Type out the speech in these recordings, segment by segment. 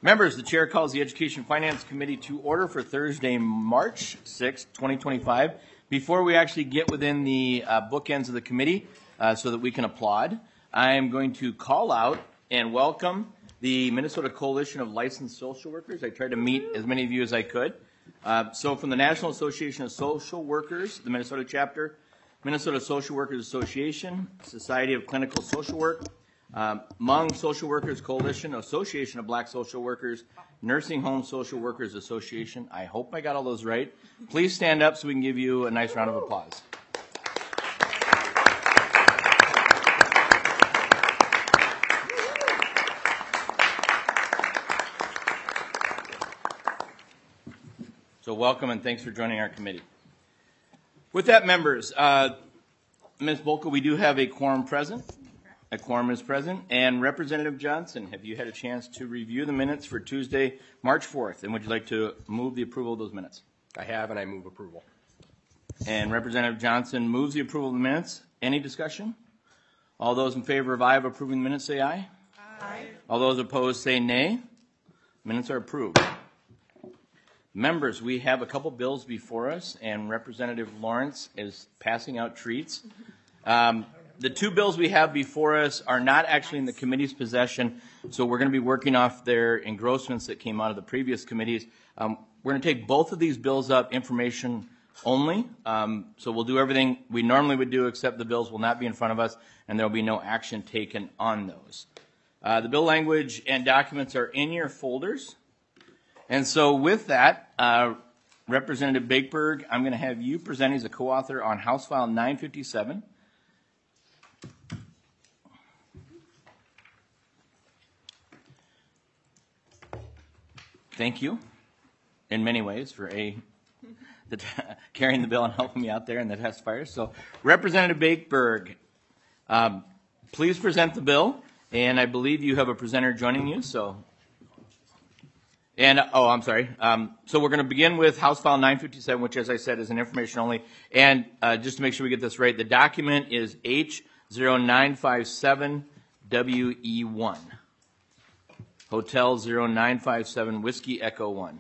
Members, the chair calls the Education Finance Committee to order for Thursday, March 6, 2025. Before we actually get within the bookends of the committee so that we can applaud, I am going to call out and welcome the Minnesota Coalition of Licensed Social Workers. I tried to meet as many of you as I could. So from the National Association of Social Workers, the Minnesota chapter, Minnesota Social Workers Association, Society of Clinical Social Work, Hmong Social Workers Coalition, Association of Black Social Workers, Nursing Home Social Workers Association. I hope I got all those right. Please stand up so we can give you a nice round of applause. So welcome and thanks for joining our committee. With that, members, Ms. Bolka, we do have a quorum present. A quorum is present. And Representative Johnson, have you had a chance to review the minutes for Tuesday, March 4th? And would you like to move the approval of those minutes? I have, and I move approval. And Representative Johnson moves the approval of the minutes. Any discussion? All those in favor of aye of approving the minutes say aye. Aye. All those opposed say nay. Minutes are approved. Members, we have a couple bills before us, and Representative Lawrence is passing out treats. The two bills we have before us are not actually in the committee's possession, so we're going to be working off their engrossments that came out of the previous committees. We're going to take both of these bills up information only, so we'll do everything we normally would do, except the bills will not be in front of us, and there will be no action taken on those. The bill language and documents are in your folders. And so with that, Representative Bakeberg, I'm going to have you present as a co-author on House File 957. Thank you, in many ways, for carrying the bill and helping me out there in the test fires. So, Representative Bakeberg, please present the bill, and I believe you have a presenter joining you. So, I'm sorry. So we're going to begin with House File 957, which, as I said, is an information only. And just to make sure we get this right, the document is H0957WE1. Hotel 0957 Whiskey Echo 1.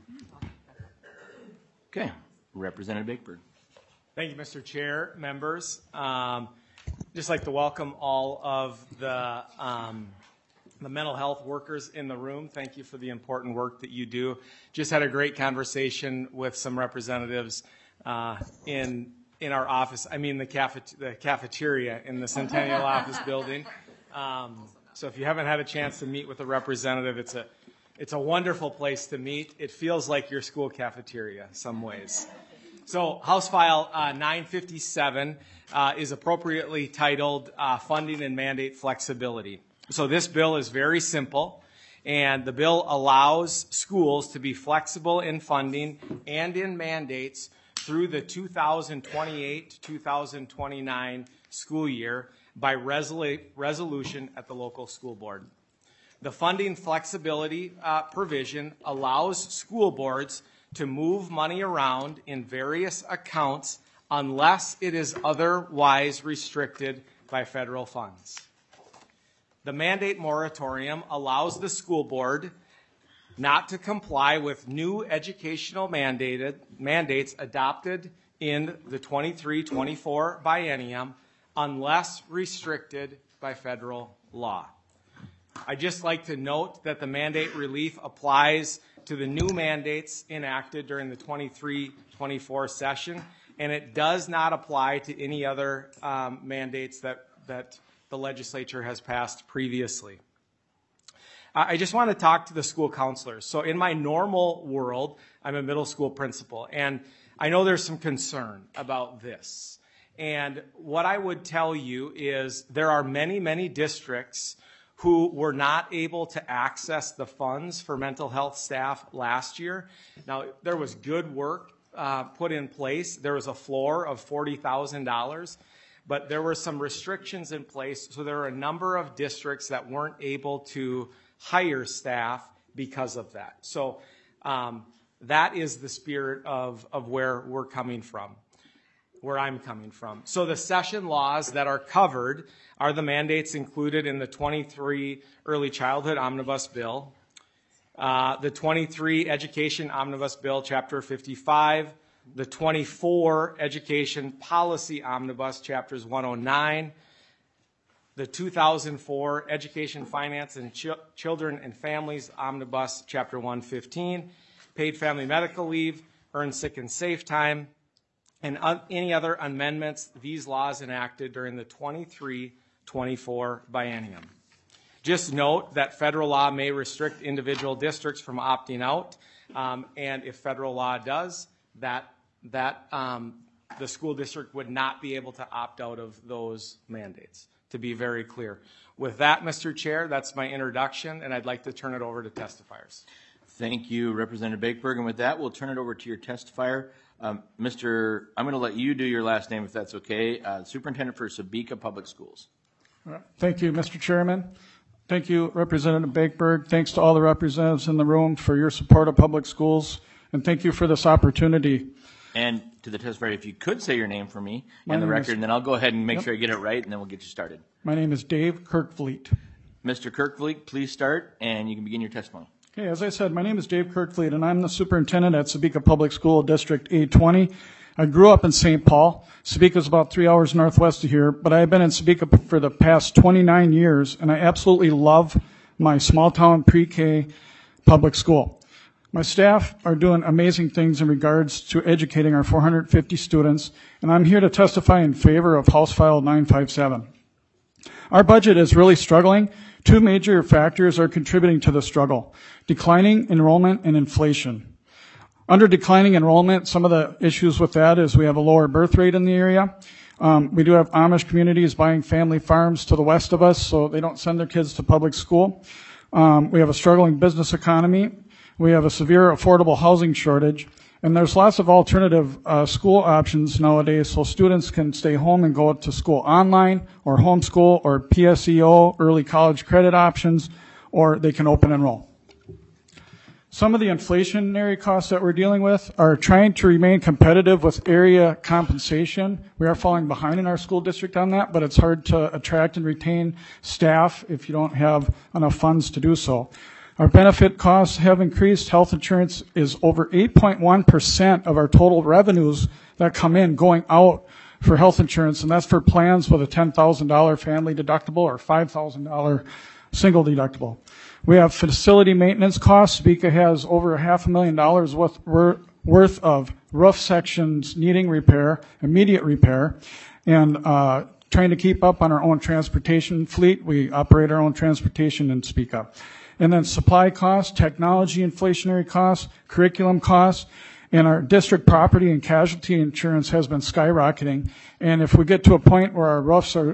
Okay, Representative Bakeberg. Thank you, Mr. Chair, members. Just like to welcome all of the mental health workers in the room. Thank you for the important work that you do. Just had a great conversation with some representatives in our office. I mean the cafeteria in the Centennial Office Building. So if you haven't had a chance to meet with a representative, it's a wonderful place to meet. It feels like your school cafeteria in some ways. So House File 957 is appropriately titled Funding and Mandate Flexibility. So this bill is very simple, and the bill allows schools to be flexible in funding and in mandates through the 2028-2029 school year by resolution at the local school board. The funding flexibility provision allows school boards to move money around in various accounts unless it is otherwise restricted by federal funds. The mandate moratorium allows the school board not to comply with new educational mandates adopted in the 23-24 biennium unless restricted by federal law. I'd just like to note that the mandate relief applies to the new mandates enacted during the 23-24 session, and it does not apply to any other mandates that the legislature has passed previously. I just want to talk to the school counselors. So in my normal world, I'm a middle school principal, and I know there's some concern about this. And what I would tell you is there are many, many districts who were not able to access the funds for mental health staff last year. Now, there was good work put in place. There was a floor of $40,000, but there were some restrictions in place. So there are a number of districts that weren't able to hire staff because of that. So that is the spirit of where we're coming from. Where I'm coming from. So the session laws that are covered are the mandates included in the 23 Early Childhood Omnibus Bill, the 23 Education Omnibus Bill, Chapter 55, the 24 Education Policy Omnibus, Chapters 109, the 2004 Education Finance and Children and Families Omnibus, Chapter 115, Paid Family Medical Leave, Earned Sick and Safe Time, and any other amendments these laws enacted during the 23-24 biennium. Just note that federal law may restrict individual districts from opting out, and if federal law does, the school district would not be able to opt out of those mandates, to be very clear. With that, Mr. Chair, that's my introduction, and I'd like to turn it over to testifiers. Thank you, Representative Bakeberg. And with that, we'll turn it over to your testifier. I'm going to let you do your last name if that's okay. Superintendent for Sebeka Public Schools. Thank you, Mr. Chairman. Thank you, Representative Bakeberg. Thanks to all the representatives in the room for your support of public schools, and thank you for this opportunity. And to the testifier, if you could say your name for me and the record, and then I'll go ahead and make sure I get it right, and then we'll get you started. My name is Dave Kirkfleet. Mr. Kirkfleet, please start, and you can begin your testimony. Okay, as I said, my name is Dave Kirkfleet, and I'm the superintendent at Sebeka Public School District 820. I grew up in St. Paul. Sebeka is about 3 hours northwest of here, but I've been in Sebeka for the past 29 years, and I absolutely love my small-town pre-K public school. My staff are doing amazing things in regards to educating our 450 students, and I'm here to testify in favor of House File 957. Our budget is really struggling. Two major factors are contributing to the struggle: declining enrollment and inflation. Under declining enrollment, some of the issues with that is we have a lower birth rate in the area. We do have Amish communities buying family farms to the west of us, so they don't send their kids to public school. We have a struggling business economy. We have a severe affordable housing shortage. And there's lots of alternative school options nowadays, so students can stay home and go to school online, or homeschool, or PSEO, early college credit options, or they can open enroll. Some of the inflationary costs that we're dealing with are trying to remain competitive with area compensation. We are falling behind in our school district on that, but it's hard to attract and retain staff if you don't have enough funds to do so. Our benefit costs have increased. Health insurance is over 8.1% of our total revenues that come in going out for health insurance, and that's for plans with a $10,000 family deductible or $5,000 single deductible. We have facility maintenance costs. Sebeka has over $500,000 worth of roof sections needing repair, immediate repair, and trying to keep up on our own transportation fleet. We operate our own transportation in Sebeka. And then supply costs, technology inflationary costs, curriculum costs, and our district property and casualty insurance has been skyrocketing. And if we get to a point where our roofs are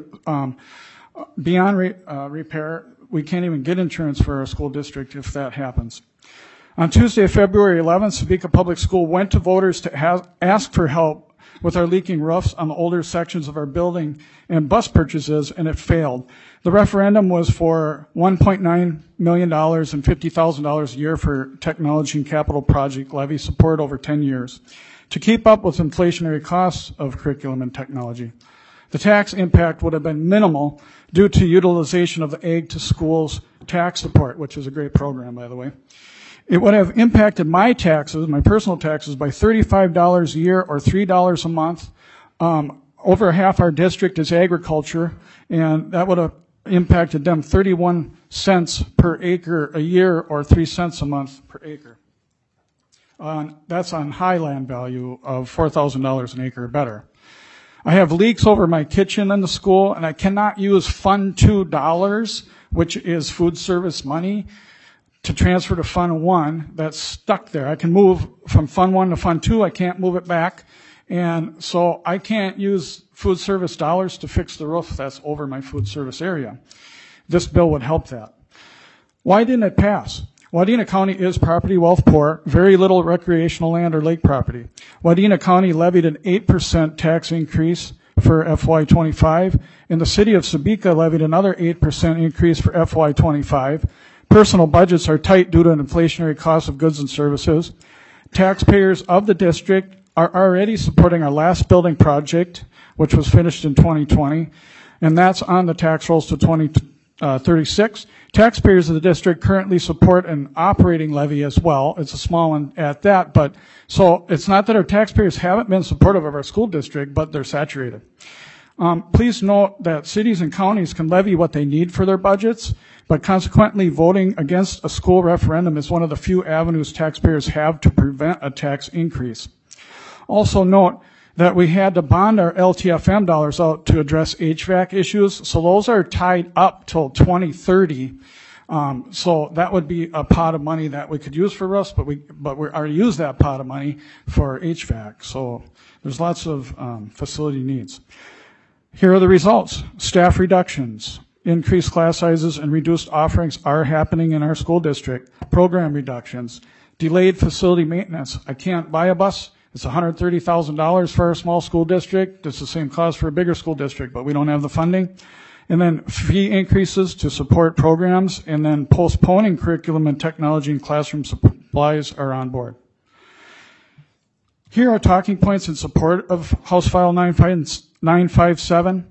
beyond repair, we can't even get insurance for our school district if that happens. On Tuesday, February 11th, Sebeka Public School went to voters to ask for help with our leaking roofs on the older sections of our building and bus purchases, and it failed. The referendum was for $1.9 million and $50,000 a year for technology and capital project levy support over 10 years to keep up with inflationary costs of curriculum and technology. The tax impact would have been minimal due to utilization of the Ag to Schools tax support, which is a great program, by the way. It would have impacted my taxes, my personal taxes, by $35 a year or $3 a month. Over half our district is agriculture, and that would have impacted them 31 cents per acre a year or 3 cents a month per acre. That's on high land value of $4,000 an acre or better. I have leaks over my kitchen in the school, and I cannot use Fund 2 dollars, which is food service money, to transfer to Fund 1. That's stuck there. I can move from Fund 1 to Fund 2. I can't move it back. And so I can't use food service dollars to fix the roof that's over my food service area. This bill would help that. Why didn't it pass? Wadena County is property wealth poor, very little recreational land or lake property. Wadena County levied an 8% tax increase for FY25, and the city of Sebeka levied another 8% increase for FY25. Personal budgets are tight due to an inflationary cost of goods and services. Taxpayers of the district are already supporting our last building project, which was finished in 2020, and that's on the tax rolls to 36. Taxpayers of the district currently support an operating levy as well. It's a small one at that, but so it's not that our taxpayers haven't been supportive of our school district, but they're saturated. Please note that cities and counties can levy what they need for their budgets, but consequently voting against a school referendum is one of the few avenues taxpayers have to prevent a tax increase. Also note that we had to bond our LTFM dollars out to address HVAC issues, so those are tied up till 2030. So that would be a pot of money that we could use for us, but we already used that pot of money for HVAC. So there's lots of facility needs. Here are the results. Staff reductions, increased class sizes, and reduced offerings are happening in our school district. Program reductions, delayed facility maintenance. I can't buy a bus. It's $130,000 for a small school district. It's the same cost for a bigger school district, but we don't have the funding. And then fee increases to support programs, and then postponing curriculum and technology and classroom supplies are on board. Here are talking points in support of House File 957.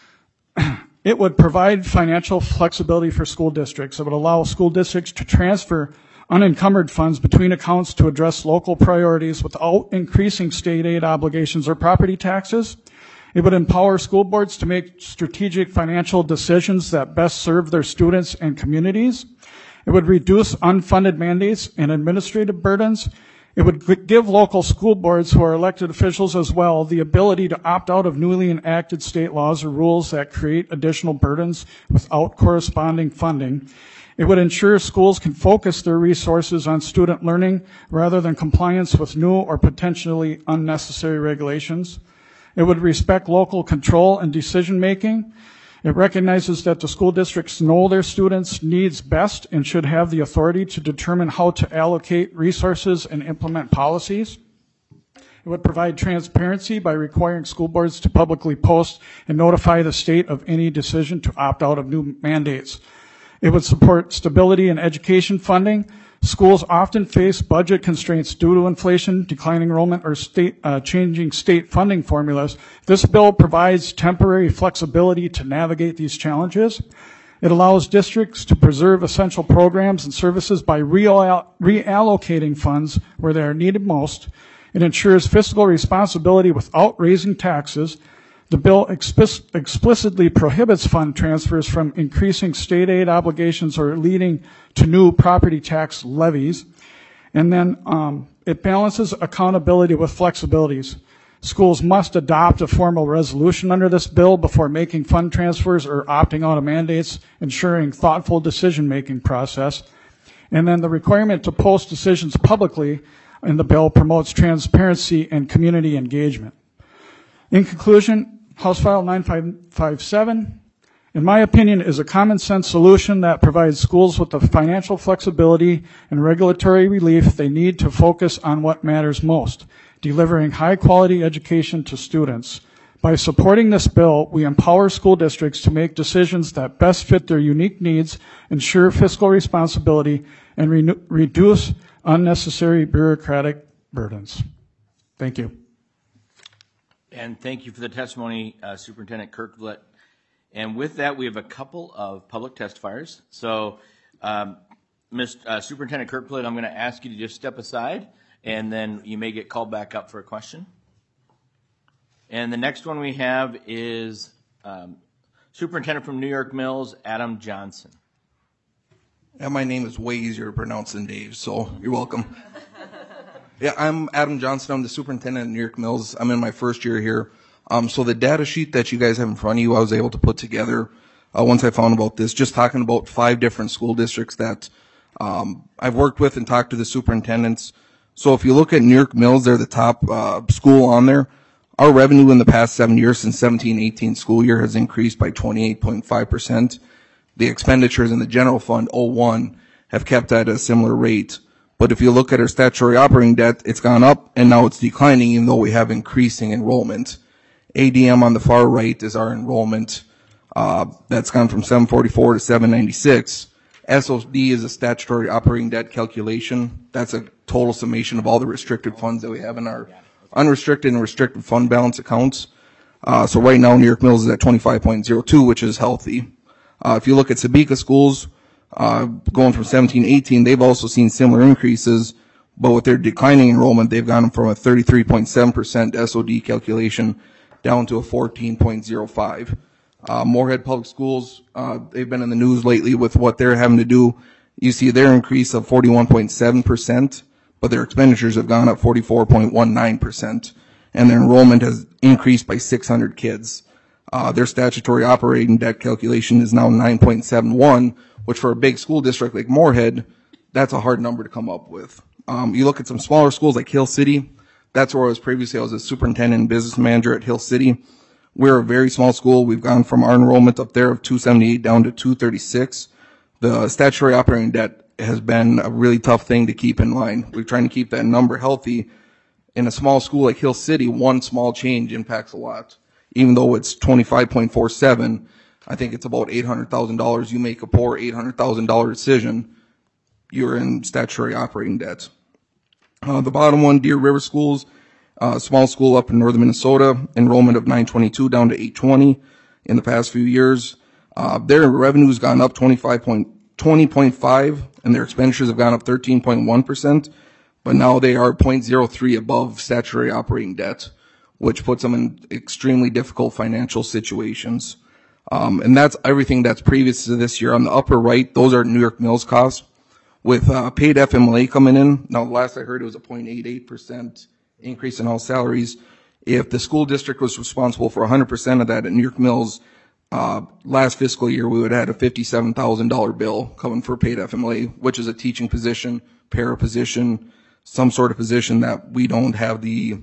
It would provide financial flexibility for school districts. It would allow school districts to transfer unencumbered funds between accounts to address local priorities without increasing state aid obligations or property taxes. It would empower school boards to make strategic financial decisions that best serve their students and communities. It would reduce unfunded mandates and administrative burdens. It would give local school boards, who are elected officials as well, the ability to opt out of newly enacted state laws or rules that create additional burdens without corresponding funding. It would ensure schools can focus their resources on student learning rather than compliance with new or potentially unnecessary regulations. It would respect local control and decision making. It recognizes that the school districts know their students' needs best and should have the authority to determine how to allocate resources and implement policies. It would provide transparency by requiring school boards to publicly post and notify the state of any decision to opt out of new mandates. It would support stability in education funding. Schools often face budget constraints due to inflation, declining enrollment, or changing state funding formulas. This bill provides temporary flexibility to navigate these challenges. It allows districts to preserve essential programs and services by reallocating funds where they are needed most. It ensures fiscal responsibility without raising taxes. The bill explicitly prohibits fund transfers from increasing state aid obligations or leading to new property tax levies. And then it balances accountability with flexibilities. Schools must adopt a formal resolution under this bill before making fund transfers or opting out of mandates, ensuring thoughtful decision-making process. And then the requirement to post decisions publicly in the bill promotes transparency and community engagement. In conclusion, House File 957, in my opinion, is a common sense solution that provides schools with the financial flexibility and regulatory relief they need to focus on what matters most, delivering high quality education to students. By supporting this bill, we empower school districts to make decisions that best fit their unique needs, ensure fiscal responsibility, and reduce unnecessary bureaucratic burdens. Thank you. And thank you for the testimony, Superintendent Kerkvliet. And with that, we have a couple of public testifiers. So, Superintendent Kerkvliet, I'm going to ask you to just step aside, and then you may get called back up for a question. And the next one we have is Superintendent from New York Mills, Adam Johnson. Yeah, my name is way easier to pronounce than Dave, so you're welcome. Yeah, I'm Adam Johnson. I'm the superintendent at New York Mills. I'm in my first year here. So the data sheet that you guys have in front of you, I was able to put together once I found about this, just talking about 5 different school districts that I've worked with and talked to the superintendents. So if you look at New York Mills, they're the top school on there. Our revenue in the past 7 years, since 17-18 school year, has increased by 28.5%. The expenditures in the general fund, 01, have kept at a similar rate. But if you look at our statutory operating debt, it's gone up, and now it's declining, even though we have increasing enrollment. ADM on the far right is our enrollment. That's gone from 744 to 796. SOD is a statutory operating debt calculation. That's a total summation of all the restricted funds that we have in our unrestricted and restricted fund balance accounts. So right now, New York Mills is at 25.02, which is healthy. If you look at Sebeka schools, going from 17-18, they've also seen similar increases, but with their declining enrollment, they've gone from a 33.7% SOD calculation down to a 14.05. Moorhead Public Schools, they've been in the news lately with what they're having to do. You see their increase of 41.7%, but their expenditures have gone up 44.19%, and their enrollment has increased by 600 kids. Their statutory operating debt calculation is now 9.71, which for a big school district like Moorhead, that's a hard number to come up with. You look at some smaller schools like Hill City. That's where I was previously. I was a superintendent and business manager at Hill City. We're a very small school. We've gone from our enrollment up there of 278 down to 236. The statutory operating debt has been a really tough thing to keep in line. We're trying to keep that number healthy. In a small school like Hill City, one small change impacts a lot. Even though it's 25.47, I think it's about $800,000. You make a poor $800,000 decision, you're in statutory operating debt. The bottom one, Deer River Schools, small school up in northern Minnesota, enrollment of 922 down to 820 in the past few years. Their revenue's gone up 20.5, and their expenditures have gone up 13.1%, but now they are 0.03 above statutory operating debt, which puts them in extremely difficult financial situations. And that's everything that's previous to this year. On the upper right, those are New York Mills costs. With paid FMLA coming in, now last I heard it was a 0.88% increase in all salaries. If the school district was responsible for 100% of that at New York Mills, last fiscal year we would have had a $57,000 bill coming for paid FMLA, which is a teaching position, para position, some sort of position that we don't have the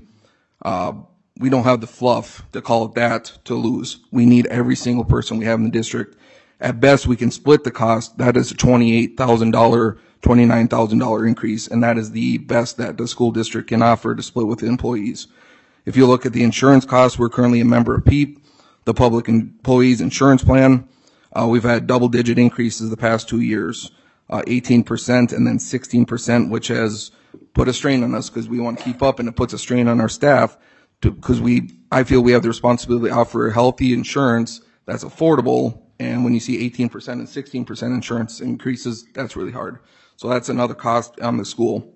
fluff to call it that to lose. We need every single person we have in the district. At best, we can split the cost. That is a $28,000, $29,000 increase, and that is the best that the school district can offer to split with the employees. If you look at the insurance costs, we're currently a member of PEEP, the Public Employees Insurance Plan. We've had double-digit increases the past 2 years, 18% and then 16%, which has put a strain on us because we want to keep up, and it puts a strain on our staff because I feel we have the responsibility to offer healthy insurance that's affordable. And when you see 18% and 16% insurance increases, that's really hard. So that's another cost on the school.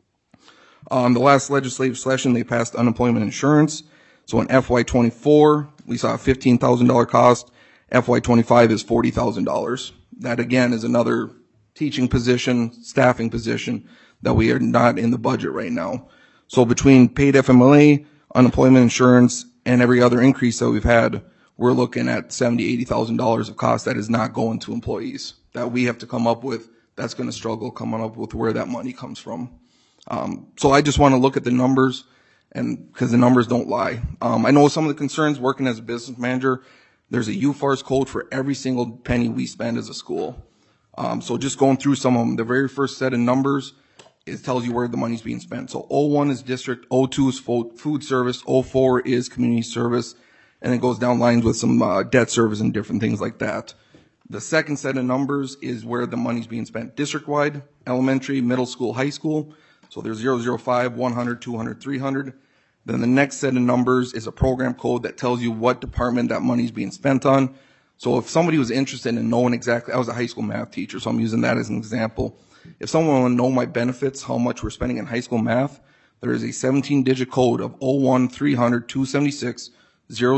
The last legislative session, they passed unemployment insurance. So in FY24, we saw a $15,000 cost. FY25 is $40,000. That again is another teaching position, staffing position that we are not in the budget right now. So between paid FMLA, unemployment insurance, and every other increase that we've had, we're looking at $70,000, $80,000 of cost that is not going to employees that we have to come up with. That's going to struggle coming up with where that money comes from. So I just want to look at the numbers, and because the numbers don't lie. I know some of the concerns working as a business manager. There's a UFARS code for every single penny we spend as a school. So just going through some of them, the very first set of numbers, it tells you where the money's being spent. So 01 is district, 02 is food service, 04 is community service, and it goes down lines with some debt service and different things like that. The second set of numbers is where the money's being spent district-wide, elementary, middle school, high school. So there's 005, 100, 200, 300. Then the next set of numbers is a program code that tells you what department that money's being spent on. So if somebody was interested in knowing exactly, I was a high school math teacher, so I'm using that as an example. If someone want to know my benefits, how much we're spending in high school math, there is a 17-digit code of 01 300 276 000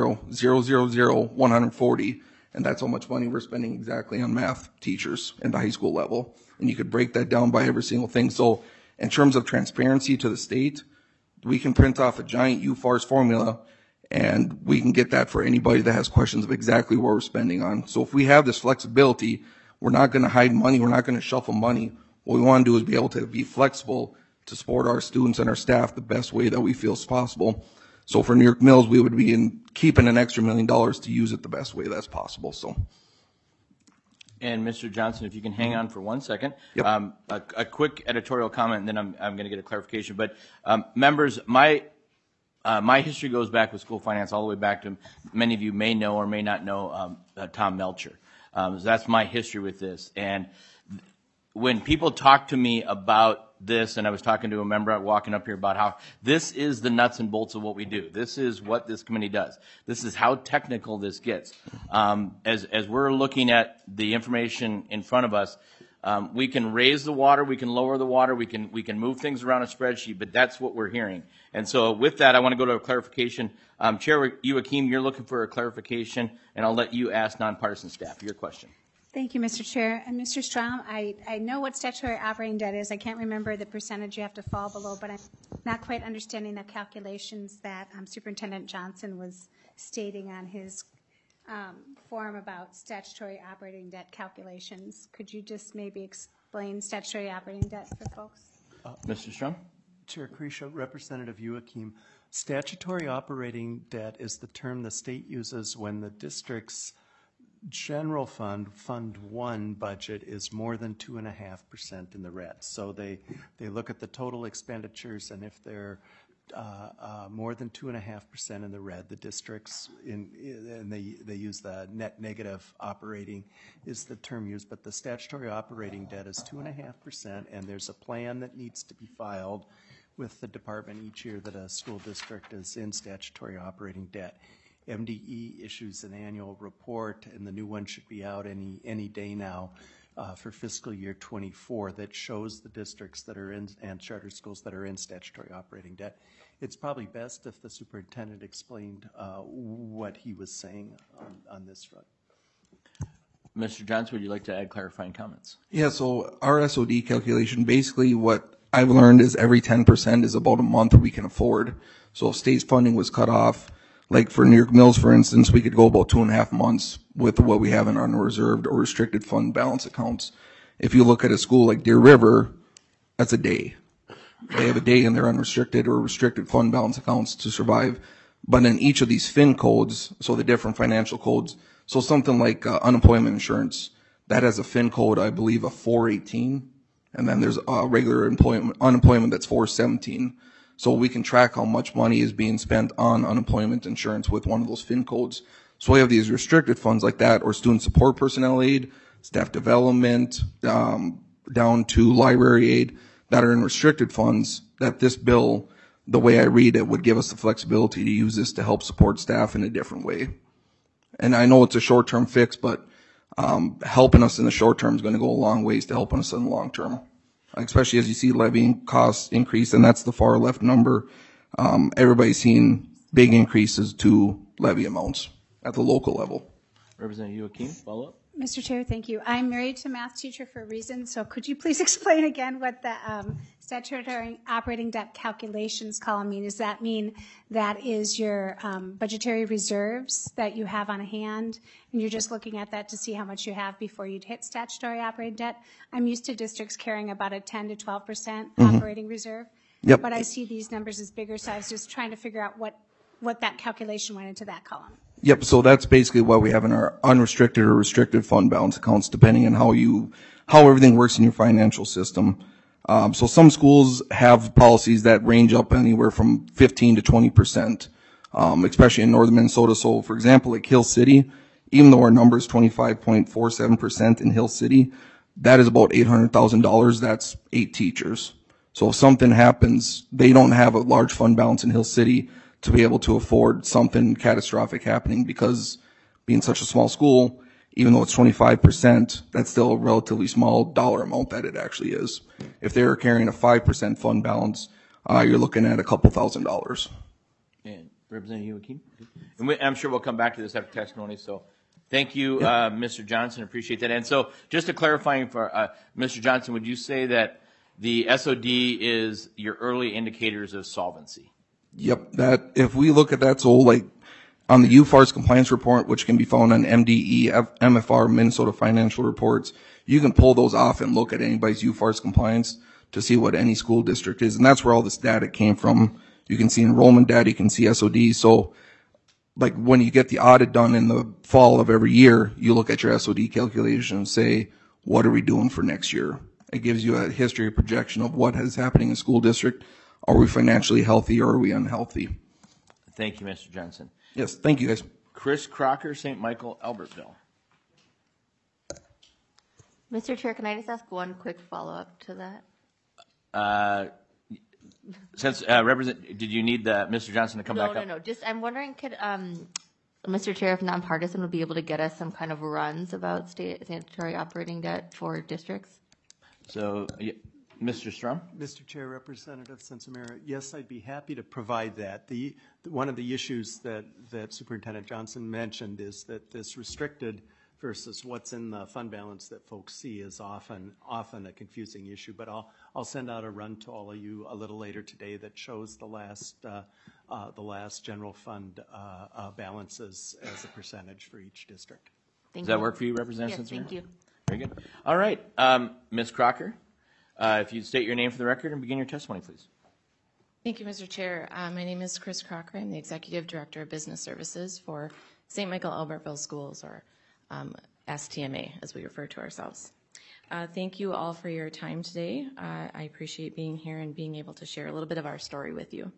140, and that's how much money we're spending exactly on math teachers at the high school level. And you could break that down by every single thing. So in terms of transparency to the state, we can print off a giant UFARS formula, and we can get that for anybody that has questions of exactly what we're spending on. So if we have this flexibility, we're not going to hide money. We're not going to shuffle money. What we want to do is be able to be flexible to support our students and our staff the best way that we feel is possible. So for New York Mills, we would be keeping an extra $1 million to use it the best way that's possible. So. And Mr. Johnson, if you can hang on for 1 second. Yep. A quick editorial comment, and then I'm going to get a clarification. But members, my history goes back with school finance all the way back to, many of you may know or may not know, Tom Melcher. So that's my history with this. And when people talk to me about this, and I was talking to a member walking up here about how this is the nuts and bolts of what we do. This is what this committee does. This is how technical this gets. As we're looking at the information in front of us, we can raise the water, we can lower the water, we can move things around a spreadsheet, but that's what we're hearing. And so with that, I want to go to a clarification. Chair Youakim, you're looking for a clarification, and I'll let you ask nonpartisan staff your question. Thank you, Mr. Chair. And Mr. Strom, I know what statutory operating debt is. I can't remember the percentage you have to fall below, but I'm not quite understanding the calculations that Superintendent Johnson was stating on his form about statutory operating debt calculations. Could you just maybe explain statutory operating debt for folks? Mr. Strom? Chair Kresha, Representative Youakim, statutory operating debt is the term the state uses when the district's general fund, Fund 1 budget is more than 2.5% in the red. So they look at the total expenditures, and if they're more than 2.5% in the red, the districts and they use the net negative operating is the term used, but the statutory operating debt is 2.5%, and there's a plan that needs to be filed with the department each year that a school district is in statutory operating debt. MDE issues an annual report, and the new one should be out any day now for fiscal year 24 that shows the districts that are in and charter schools that are in statutory operating debt. It's probably best if the superintendent explained what he was saying on this front. Mr. Johnson, would you like to add clarifying comments? Yeah, so our SOD calculation, basically what I've learned is every 10% is about a month we can afford. So if state funding was cut off, like for New York Mills, for instance, we could go about 2.5 months with what we have in our unreserved or restricted fund balance accounts. If you look at a school like Deer River, that's a day. They have a day in their unrestricted or restricted fund balance accounts to survive. But in each of these fin codes, so the different financial codes, so something like unemployment insurance, that has a fin code, I believe, of 418. And then there's regular unemployment that's 417. So we can track how much money is being spent on unemployment insurance with one of those fin codes. So we have these restricted funds like that, or student support personnel aid, staff development, down to library aid, that are in restricted funds, that this bill, the way I read it, would give us the flexibility to use this to help support staff in a different way. And I know it's a short-term fix, but helping us in the short term is going to go a long ways to helping us in the long term, especially as you see levying costs increase, and that's the far left number. Everybody's seeing big increases to levy amounts at the local level. Representative Youakim, follow up. Mr. Chair, thank you. I'm married to a math teacher for a reason, so could you please explain again what the statutory operating debt calculations column mean? Does that mean that is your budgetary reserves that you have on hand, and you're just looking at that to see how much you have before you'd hit statutory operating debt? I'm used to districts carrying about a 10 to 12% operating reserve, but I see these numbers as bigger, so I was just trying to figure out what that calculation went into that column. Yep, so that's basically what we have in our unrestricted or restricted fund balance accounts, depending on how everything works in your financial system. So some schools have policies that range up anywhere from 15 to 20%, especially in northern Minnesota. So for example, like Hill City, even though our number is 25.47% in Hill City, that is about $800,000. That's 8 teachers. So if something happens, they don't have a large fund balance in Hill City to be able to afford something catastrophic happening, because being such a small school, even though it's 25%, that's still a relatively small dollar amount that it actually is. If they're carrying a 5% fund balance, you're looking at a couple $1,000s. And Representative Youakim? And I'm sure we'll come back to this after testimony, so thank you, Mr. Johnson, appreciate that. And so just to clarify for Mr. Johnson, would you say that the SOD is your early indicators of solvency? Yep, that if we look at that, so like on the UFARS compliance report, which can be found on MDE, MFR, Minnesota Financial Reports, you can pull those off and look at anybody's UFARS compliance to see what any school district is. And that's where all this data came from. You can see enrollment data, you can see SOD. So like when you get the audit done in the fall of every year, you look at your SOD calculation and say, what are we doing for next year? It gives you a history projection of what is happening in school district. Are we financially healthy or are we unhealthy? Thank you, Mr. Johnson. Yes, thank you, guys. Chris Crocker, St. Michael, Albertville. Mr. Chair, can I just ask one quick follow-up to that? Did you need Mr. Johnson to come back up? No. Just, I'm wondering, could Mr. Chair, if nonpartisan, would be able to get us some kind of runs about state statutory operating debt for districts? So, Mr. Strum? Mr. Chair, Representative Sensimera, yes, I'd be happy to provide that. One of the issues that Superintendent Johnson mentioned is that this restricted versus what's in the fund balance that folks see is often a confusing issue. But I'll send out a run to all of you a little later today that shows the last general fund balances as a percentage for each district. Does that work for you, Representative Yes, Sensimera? thank you. Very good. All right, Ms. Crocker, if you'd state your name for the record and begin your testimony, please. Thank you, Mr. Chair. My name is Chris Crocker. I'm the Executive Director of Business Services for St. Michael Albertville Schools, or STMA, as we refer to ourselves. Thank you all for your time today. I appreciate being here and being able to share a little bit of our story with you.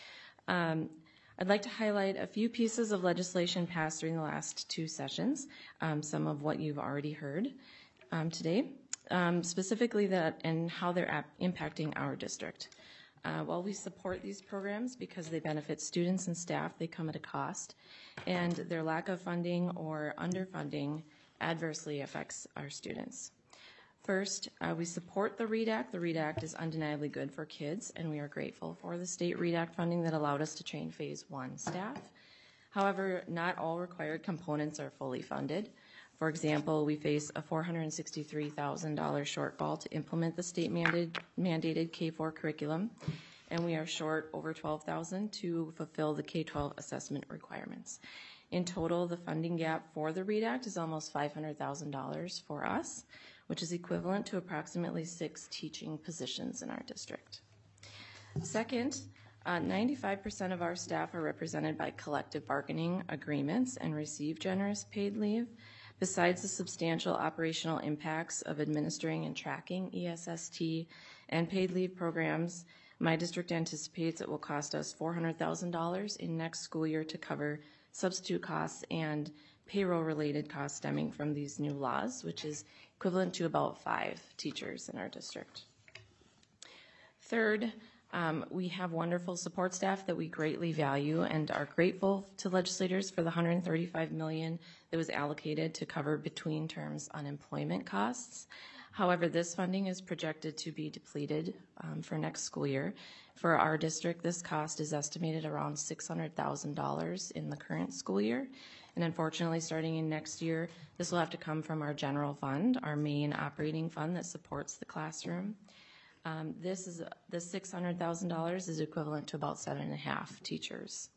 I'd like to highlight a few pieces of legislation passed during the last two sessions, some of what you've already heard today, specifically that and how they're impacting our district. While we support these programs because they benefit students and staff, they come at a cost, and their lack of funding or underfunding adversely affects our students. First, we support the READ Act. The READ Act is undeniably good for kids, and we are grateful for the state READ Act funding that allowed us to train Phase 1 staff. However, not all required components are fully funded. For example, we face a $463,000 shortfall to implement the state mandated K-4 curriculum, and we are short over $12,000 to fulfill the K-12 assessment requirements. In total, the funding gap for the READ Act is almost $500,000 for us, which is equivalent to approximately 6 teaching positions in our district. Second, 95% of our staff are represented by collective bargaining agreements and receive generous paid leave. Besides the substantial operational impacts of administering and tracking ESST and paid leave programs, my district anticipates it will cost us $400,000 in next school year to cover substitute costs and payroll-related costs stemming from these new laws, which is equivalent to about 5 teachers in our district. Third, we have wonderful support staff that we greatly value and are grateful to legislators for the $135 million that was allocated to cover between terms unemployment costs. However, this funding is projected to be depleted for next school year. For our district, this cost is estimated around $600,000 in the current school year. And unfortunately, starting in next year, this will have to come from our general fund, our main operating fund that supports the classroom. The $600,000 is equivalent to about 7.5 teachers.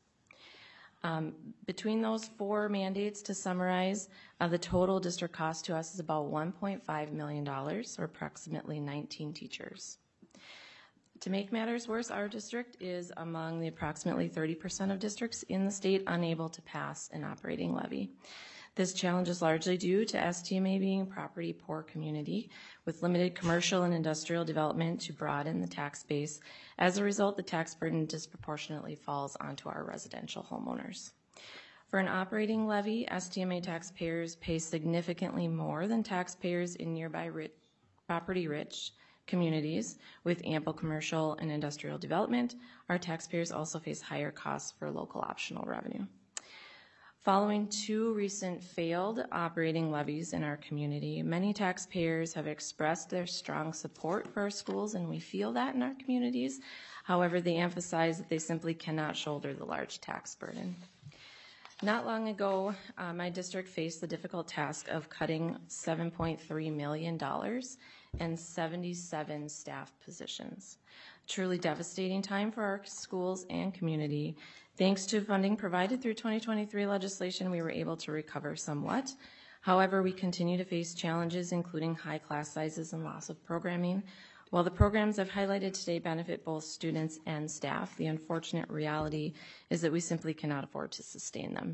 Between those 4 mandates, to summarize, the total district cost to us is about $1.5 million, or approximately 19 teachers. To make matters worse, our district is among the approximately 30% of districts in the state unable to pass an operating levy. This challenge is largely due to STMA being a property poor community with limited commercial and industrial development to broaden the tax base. As a result, the tax burden disproportionately falls onto our residential homeowners. For an operating levy, STMA taxpayers pay significantly more than taxpayers in nearby property-rich communities with ample commercial and industrial development. Our taxpayers also face higher costs for local optional revenue. Following 2 recent failed operating levies in our community, many taxpayers have expressed their strong support for our schools, and we feel that in our communities. However, they emphasize that they simply cannot shoulder the large tax burden. Not long ago, my district faced the difficult task of cutting $7.3 million and 77 staff positions. Truly devastating time for our schools and community. Thanks to funding provided through 2023 legislation, we were able to recover somewhat. However, we continue to face challenges, including high class sizes and loss of programming. While the programs I've highlighted today benefit both students and staff, the unfortunate reality is that we simply cannot afford to sustain them.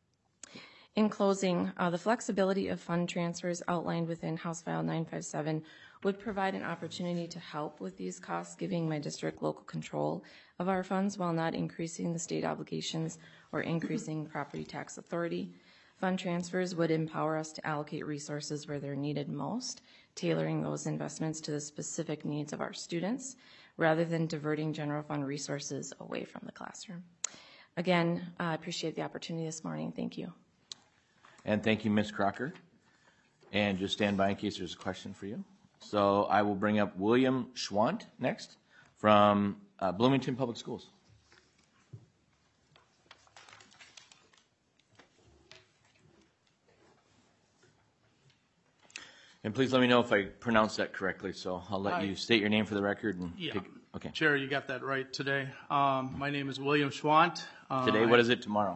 In closing, the flexibility of fund transfers outlined within House File 957 would provide an opportunity to help with these costs, giving my district local control of our funds while not increasing the state obligations or increasing property tax authority. Fund transfers would empower us to allocate resources where they're needed most, tailoring those investments to the specific needs of our students, rather than diverting general fund resources away from the classroom. Again, I appreciate the opportunity this morning. Thank you. And thank you, Ms. Crocker. And just stand by in case there's a question for you. So I will bring up William Schwant next from Bloomington Public Schools. And please let me know if I pronounce that correctly, so I'll let you state your name for the record. And okay. Chair, you got that right today. My name is William Schwant. Today, what is it tomorrow?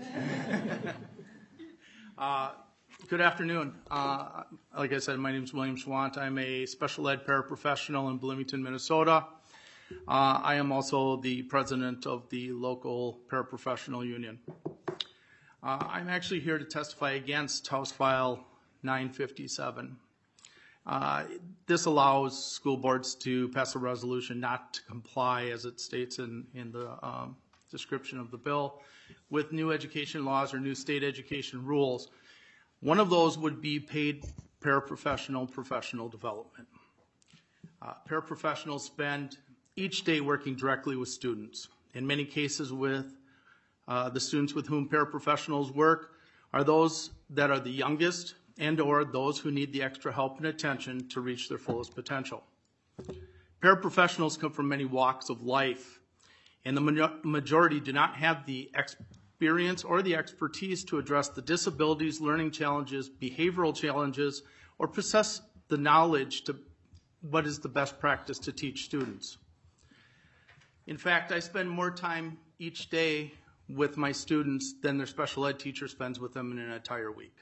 Good afternoon. Like I said, my name is William Schwant. I'm a special ed paraprofessional in Bloomington, Minnesota. I am also the president of the local paraprofessional union. I'm actually here to testify against House File 957. This allows school boards to pass a resolution not to comply, as it states in the description of the bill, with new education laws or new state education rules. One of those would be paid paraprofessional professional development. Paraprofessionals spend each day working directly with students. In many cases, with the students with whom paraprofessionals work are those that are the youngest and or those who need the extra help and attention to reach their fullest potential. Paraprofessionals come from many walks of life, and the majority do not have the experience or the expertise to address the disabilities, learning challenges, behavioral challenges, or possess the knowledge to what is the best practice to teach students. In fact, I spend more time each day with my students than their special ed teacher spends with them in an entire week.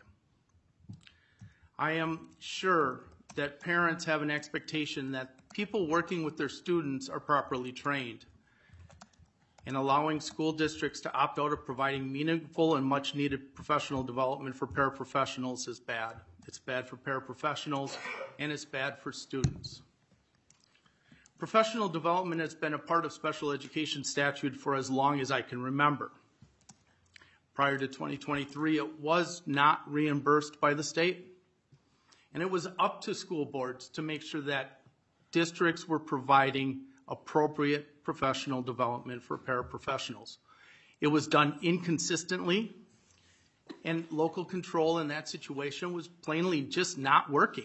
I am sure that parents have an expectation that people working with their students are properly trained, and allowing school districts to opt out of providing meaningful and much needed professional development for paraprofessionals is bad. It's bad for paraprofessionals and it's bad for students. Professional development has been a part of special education statute for as long as I can remember. Prior to 2023, it was not reimbursed by the state. And it was up to school boards to make sure that districts were providing appropriate professional development for paraprofessionals. It was done inconsistently, and local control in that situation was plainly just not working.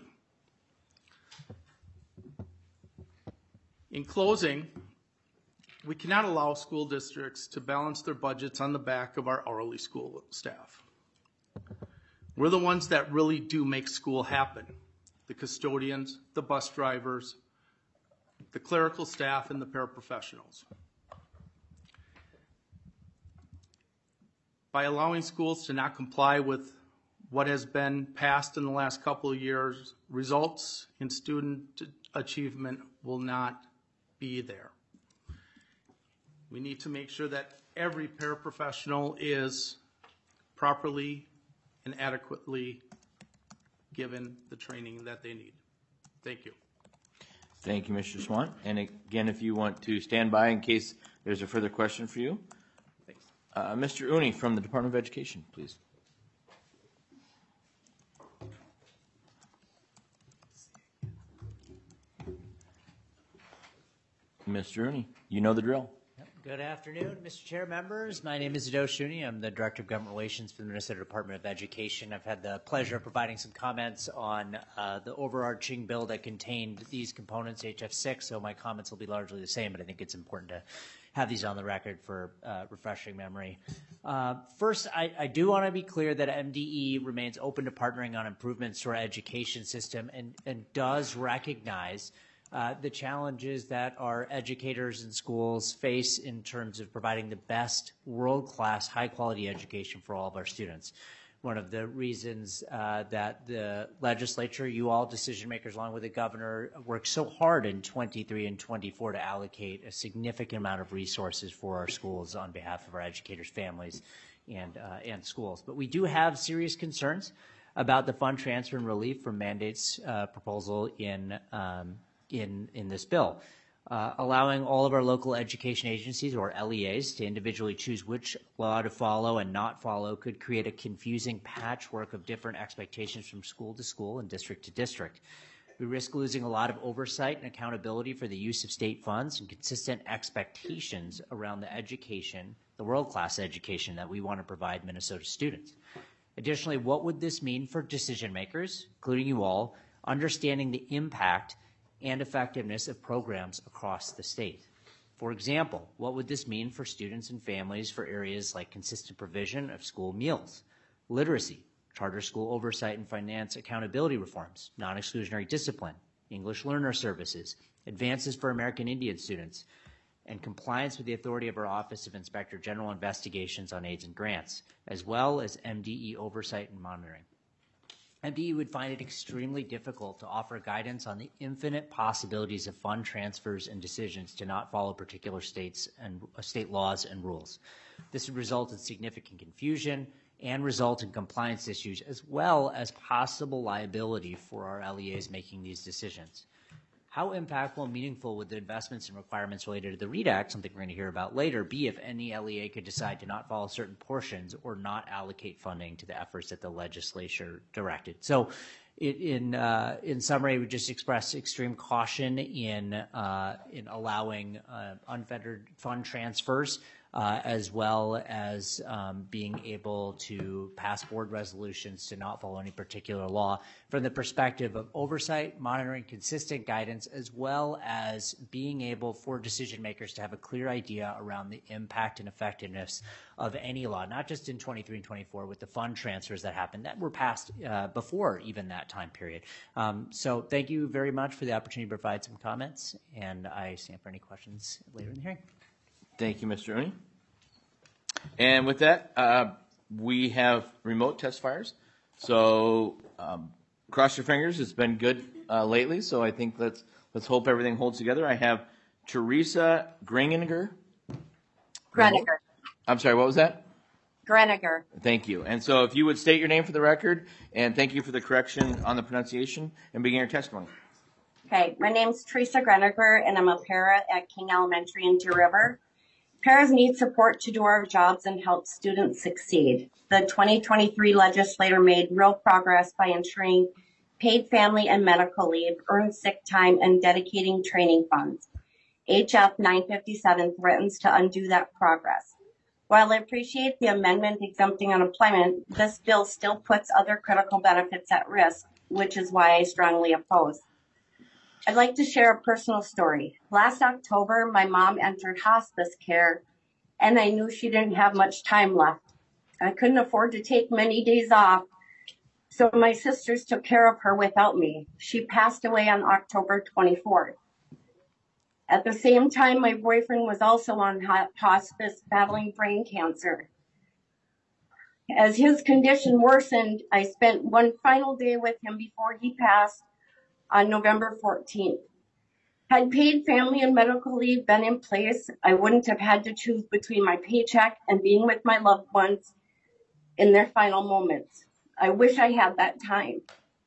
In closing, we cannot allow school districts to balance their budgets on the back of our hourly school staff. We're the ones that really do make school happen. The custodians, the bus drivers, the clerical staff, and the paraprofessionals. By allowing schools to not comply with what has been passed in the last couple of years, results in student achievement will not be there. We need to make sure that every paraprofessional is properly and adequately given the training that they need. Thank you. Thank you, Mr. Swan. And again, if you want to stand by in case there's a further question for you. Thanks. Mr. Uni from the Department of Education, please. Mr. Uni, you know the drill. Good afternoon, Mr. Chair, members. My name is Adosh Shuni. I'm the Director of Government Relations for the Minnesota Department of Education. I've had the pleasure of providing some comments on the overarching bill that contained these components, HF6, so my comments will be largely the same, but I think it's important to have these on the record for refreshing memory. First, I do want to be clear that MDE remains open to partnering on improvements to our education system and does recognize the challenges that our educators and schools face in terms of providing the best world-class, high-quality education for all of our students. One of the reasons that the legislature, you all decision makers along with the governor, worked so hard in 23 and 24 to allocate a significant amount of resources for our schools on behalf of our educators, families, and schools. But we do have serious concerns about the fund transfer and relief from mandates proposal in this bill. allowing all of our local education agencies, or LEAs, to individually choose which law to follow and not follow could create a confusing patchwork of different expectations from school to school and district to district. We risk losing a lot of oversight and accountability for the use of state funds and consistent expectations around the education, the world-class education that we want to provide Minnesota students. Additionally, what would this mean for decision makers, including you all, understanding the impact and effectiveness of programs across the state? For example, what would this mean for students and families for areas like consistent provision of school meals, literacy, charter school oversight and finance accountability reforms, non-exclusionary discipline, English learner services, advances for American Indian students, and compliance with the authority of our Office of Inspector General investigations on aids and grants, as well as MDE oversight and monitoring. MDE would find it extremely difficult to offer guidance on the infinite possibilities of fund transfers and decisions to not follow particular states and state laws and rules. This would result in significant confusion and result in compliance issues, as well as possible liability for our LEAs making these decisions. How impactful and meaningful would the investments and requirements related to the READ Act, something we're going to hear about later, be if any LEA could decide to not follow certain portions or not allocate funding to the efforts that the legislature directed? So in summary, we just express extreme caution in allowing unfettered fund transfers, as well as being able to pass board resolutions to not follow any particular law from the perspective of oversight, monitoring, consistent guidance, as well as being able for decision makers to have a clear idea around the impact and effectiveness of any law, not just in 23 and 24 with the fund transfers that happened that were passed before even that time period. So thank you very much for the opportunity to provide some comments, and I stand for any questions later in the hearing. Thank you, Mr. Rooney. And with that, we have remote testifiers. So cross your fingers. It's been good lately. So I think let's hope everything holds together. I have Teresa Greninger. Greninger. I'm sorry, what was that? Greninger. Thank you. And so if you would state your name for the record, and thank you for the correction on the pronunciation, and begin your testimony. Okay, my name's Teresa Greninger, and I'm a para at King Elementary in Deer River. Paras need support to do our jobs and help students succeed. The 2023 legislature made real progress by ensuring paid family and medical leave, earned sick time, and dedicating training funds. HF 957 threatens to undo that progress. While I appreciate the amendment exempting unemployment, this bill still puts other critical benefits at risk, which is why I strongly oppose. I'd like to share a personal story. Last October, my mom entered hospice care, and I knew she didn't have much time left. I couldn't afford to take many days off, so my sisters took care of her without me. She passed away on October 24th. At the same time, my boyfriend was also on hospice battling brain cancer. As his condition worsened, I spent one final day with him before he passed on November 14th. Had paid family and medical leave been in place, I wouldn't have had to choose between my paycheck and being with my loved ones in their final moments. I wish I had that time.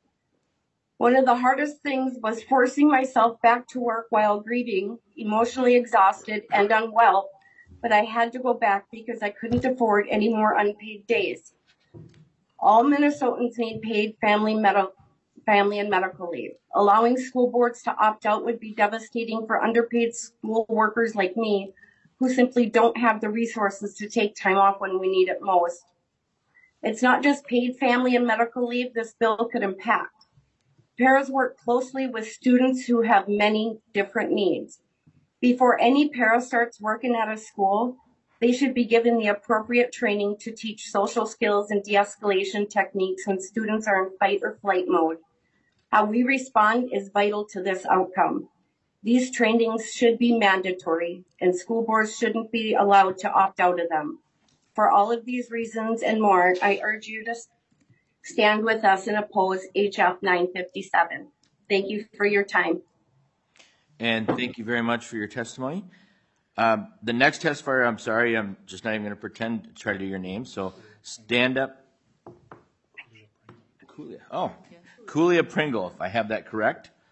One of the hardest things was forcing myself back to work while grieving, emotionally exhausted and unwell, but I had to go back because I couldn't afford any more unpaid days. All Minnesotans need paid family and medical leave. Allowing school boards to opt out would be devastating for underpaid school workers like me, who simply don't have the resources to take time off when we need it most. It's not just paid family and medical leave this bill could impact. Paras work closely with students who have many different needs. Before any para starts working at a school, they should be given the appropriate training to teach social skills and de-escalation techniques when students are in fight or flight mode. How we respond is vital to this outcome. These trainings should be mandatory, and school boards shouldn't be allowed to opt out of them. For all of these reasons and more, I urge you to stand with us and oppose HF 957. Thank you for your time. And thank you very much for your testimony. The next testifier, I'm sorry, I'm just not even going to pretend to try to do your name. So stand up. Kulia Pringle, if I have that correct.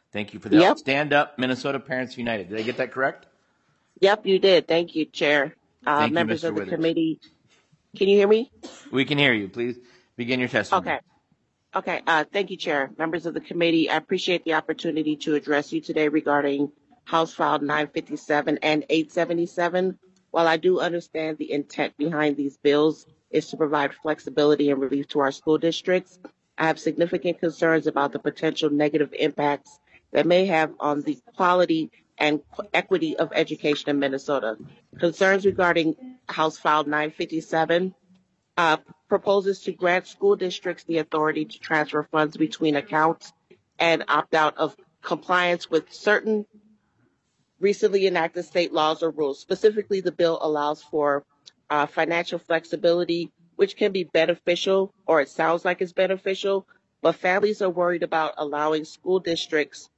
Thank you for that. Yep. Stand Up Minnesota Parents United. Did I get that correct? Yep, you did. Thank you, Chair. Thank you, Members Mr. of the Withers. committee. Can you hear me? We can hear you. Please begin your testimony. Okay. Thank you, Chair. Members of the committee, I appreciate the opportunity to address you today regarding House File 957 and 877. While I do understand the intent behind these bills is to provide flexibility and relief to our school districts, I have significant concerns about the potential negative impacts that may have on the quality and equity of education in Minnesota. Concerns regarding House File 957 proposes to grant school districts the authority to transfer funds between accounts and opt out of compliance with certain recently enacted state laws or rules. Specifically, the bill allows for financial flexibility, which can be beneficial, or it sounds like it's beneficial, but families are worried about allowing school districts,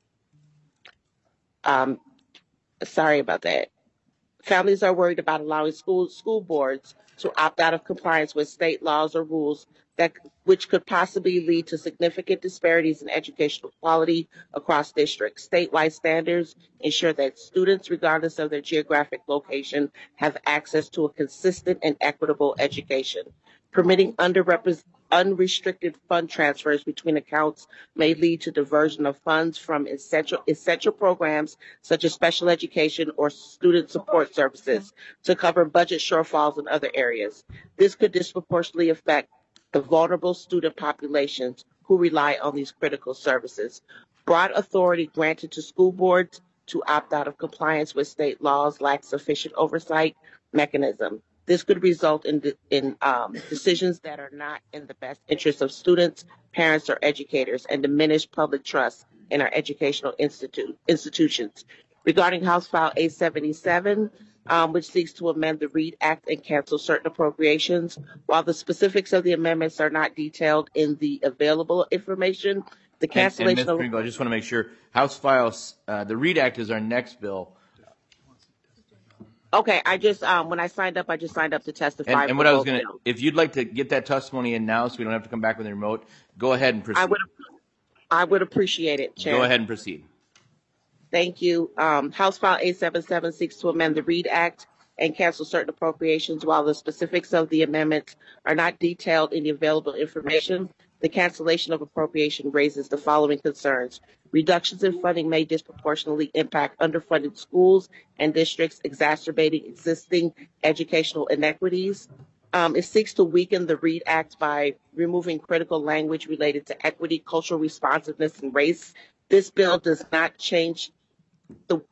Families are worried about allowing school boards to opt out of compliance with state laws or rules which could possibly lead to significant disparities in educational quality across districts. Statewide standards ensure that students, regardless of their geographic location, have access to a consistent and equitable education. Permitting unrestricted fund transfers between accounts may lead to diversion of funds from essential programs such as special education or student support services to cover budget shortfalls in other areas. This could disproportionately affect the vulnerable student populations who rely on these critical services. Broad authority granted to school boards to opt out of compliance with state laws lacks sufficient oversight mechanism. This could result in decisions that are not in the best interest of students, parents, or educators, and diminish public trust in our educational institutions. Regarding House File 877, which seeks to amend the READ Act and cancel certain appropriations, while the specifics of the amendments are not detailed in the available information, the cancellation and Ms. Pringle, I just want to make sure, House Files, the READ Act is our next bill. Okay, I just when I signed up to testify. And what I was going to, if you'd like to get that testimony in now, so we don't have to come back with a remote, go ahead and proceed. I would appreciate it, Chair. Go ahead and proceed. Thank you. House File 877 seeks to amend the READ Act and cancel certain appropriations. While the specifics of the amendments are not detailed in the available information, the cancellation of appropriation raises the following concerns. Reductions in funding may disproportionately impact underfunded schools and districts, exacerbating existing educational inequities. It seeks to weaken the READ Act by removing critical language related to equity, cultural responsiveness, and race. This bill does not change the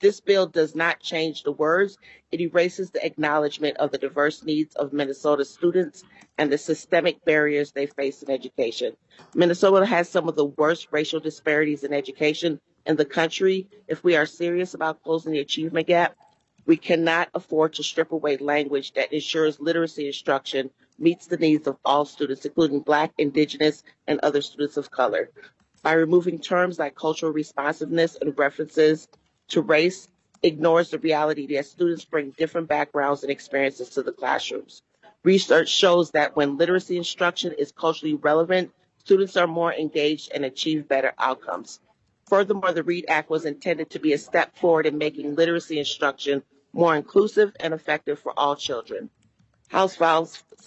words. It erases the acknowledgement of the diverse needs of Minnesota students and the systemic barriers they face in education. Minnesota has some of the worst racial disparities in education in the country. If we are serious about closing the achievement gap, we cannot afford to strip away language that ensures literacy instruction meets the needs of all students, including Black, Indigenous, and other students of color. By removing terms like cultural responsiveness and references to race, ignores the reality that students bring different backgrounds and experiences to the classrooms. Research shows that when literacy instruction is culturally relevant, students are more engaged and achieve better outcomes. Furthermore, the READ Act was intended to be a step forward in making literacy instruction more inclusive and effective for all children. House File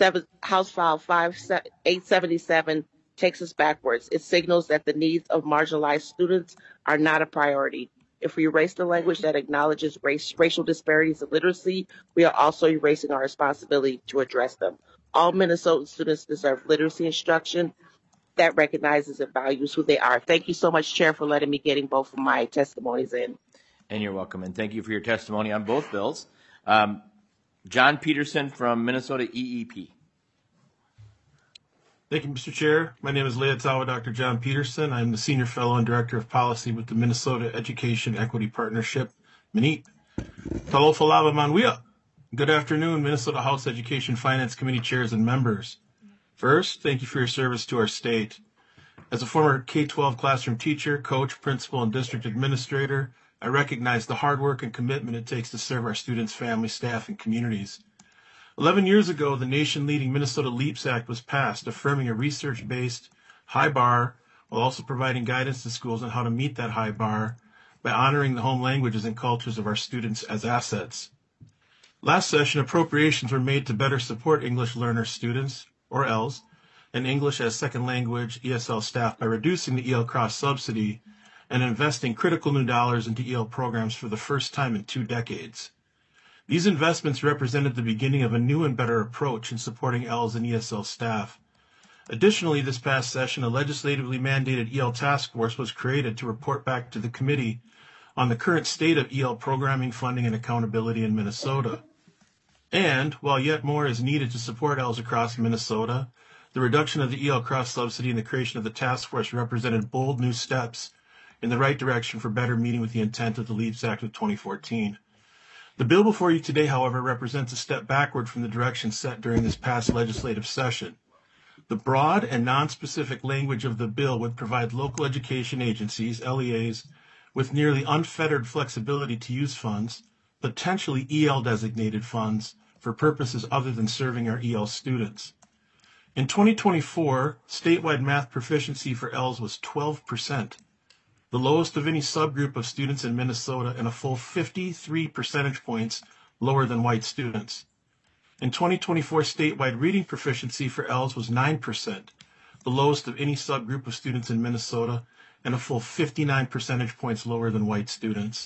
877 takes us backwards. It signals that the needs of marginalized students are not a priority. If we erase the language that acknowledges racial disparities in literacy, we are also erasing our responsibility to address them. All Minnesotan students deserve literacy instruction that recognizes and values who they are. Thank you so much, Chair, for letting me getting both of my testimonies in. And you're welcome. And thank you for your testimony on both bills. John Peterson from Minnesota EEP. Thank you, Mr. Chair. My name is Leotawa Dr. John Peterson. I'm the Senior Fellow and Director of Policy with the Minnesota Education Equity Partnership, MNEEP. Talofalava Manwia. Good afternoon, Minnesota House Education Finance Committee chairs and members. First, thank you for your service to our state. As a former K-12 classroom teacher, coach, principal, and district administrator, I recognize the hard work and commitment it takes to serve our students, families, staff, and communities. 11 years ago, the nation-leading Minnesota LEAPS Act was passed, affirming a research-based, high bar, while also providing guidance to schools on how to meet that high bar by honoring the home languages and cultures of our students as assets. Last session, appropriations were made to better support English learner students, or ELS, and English as second language ESL staff by reducing the EL cross subsidy and investing critical new dollars into EL programs for the first time in 2 decades. These investments represented the beginning of a new and better approach in supporting ELS and ESL staff. Additionally, this past session, a legislatively mandated EL task force was created to report back to the committee on the current state of EL programming, funding, and accountability in Minnesota. And, while yet more is needed to support ELS across Minnesota, the reduction of the EL cross subsidy and the creation of the task force represented bold new steps in the right direction for better meeting with the intent of the LEAPS Act of 2014. The bill before you today, however, represents a step backward from the direction set during this past legislative session. The broad and non-specific language of the bill would provide local education agencies, LEAs, with nearly unfettered flexibility to use funds, potentially EL-designated funds, for purposes other than serving our EL students. In 2024, statewide math proficiency for ELs was 12%, the lowest of any subgroup of students in Minnesota and a full 53 percentage points lower than white students. In 2024, statewide reading proficiency for ELs was 9%, the lowest of any subgroup of students in Minnesota and a full 59 percentage points lower than white students.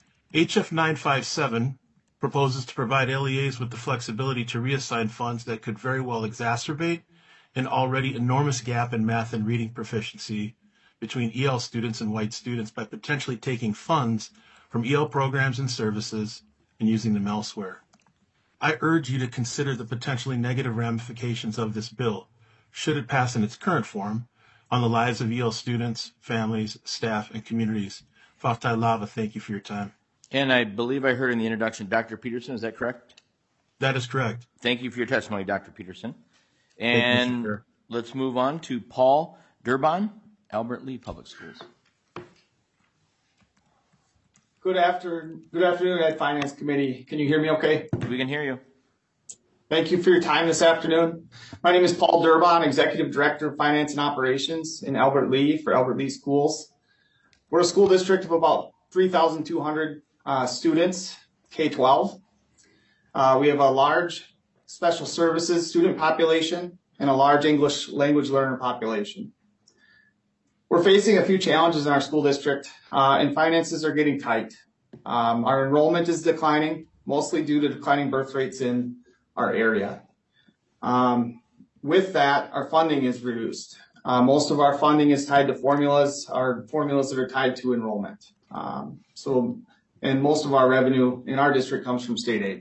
HF 957 proposes to provide LEAs with the flexibility to reassign funds that could very well exacerbate an already enormous gap in math and reading proficiency between EL students and white students by potentially taking funds from EL programs and services and using them elsewhere. I urge you to consider the potentially negative ramifications of this bill, should it pass in its current form, on the lives of EL students, families, staff, and communities. Fatai Lava, thank you for your time. And I believe I heard in the introduction, Dr. Peterson, is that correct? That is correct. Thank you for your testimony, Dr. Peterson. Thank you, And Mr. Chair. let's move on to Paul Durbin, Albert Lee Public Schools. Good afternoon, Ed Finance Committee. Can you hear me okay? We can hear you. Thank you for your time this afternoon. My name is Paul Durbin, Executive Director of Finance and Operations in Albert Lee for Albert Lee Schools. We're a school district of about 3,200 students, K-12. We have a large special services student population and a large English language learner population. We're facing a few challenges in our school district, and finances are getting tight. Our enrollment is declining, mostly due to declining birth rates in our area. With that, our funding is reduced. Most of our funding is tied to formulas that are tied to enrollment. And most of our revenue in our district comes from state aid.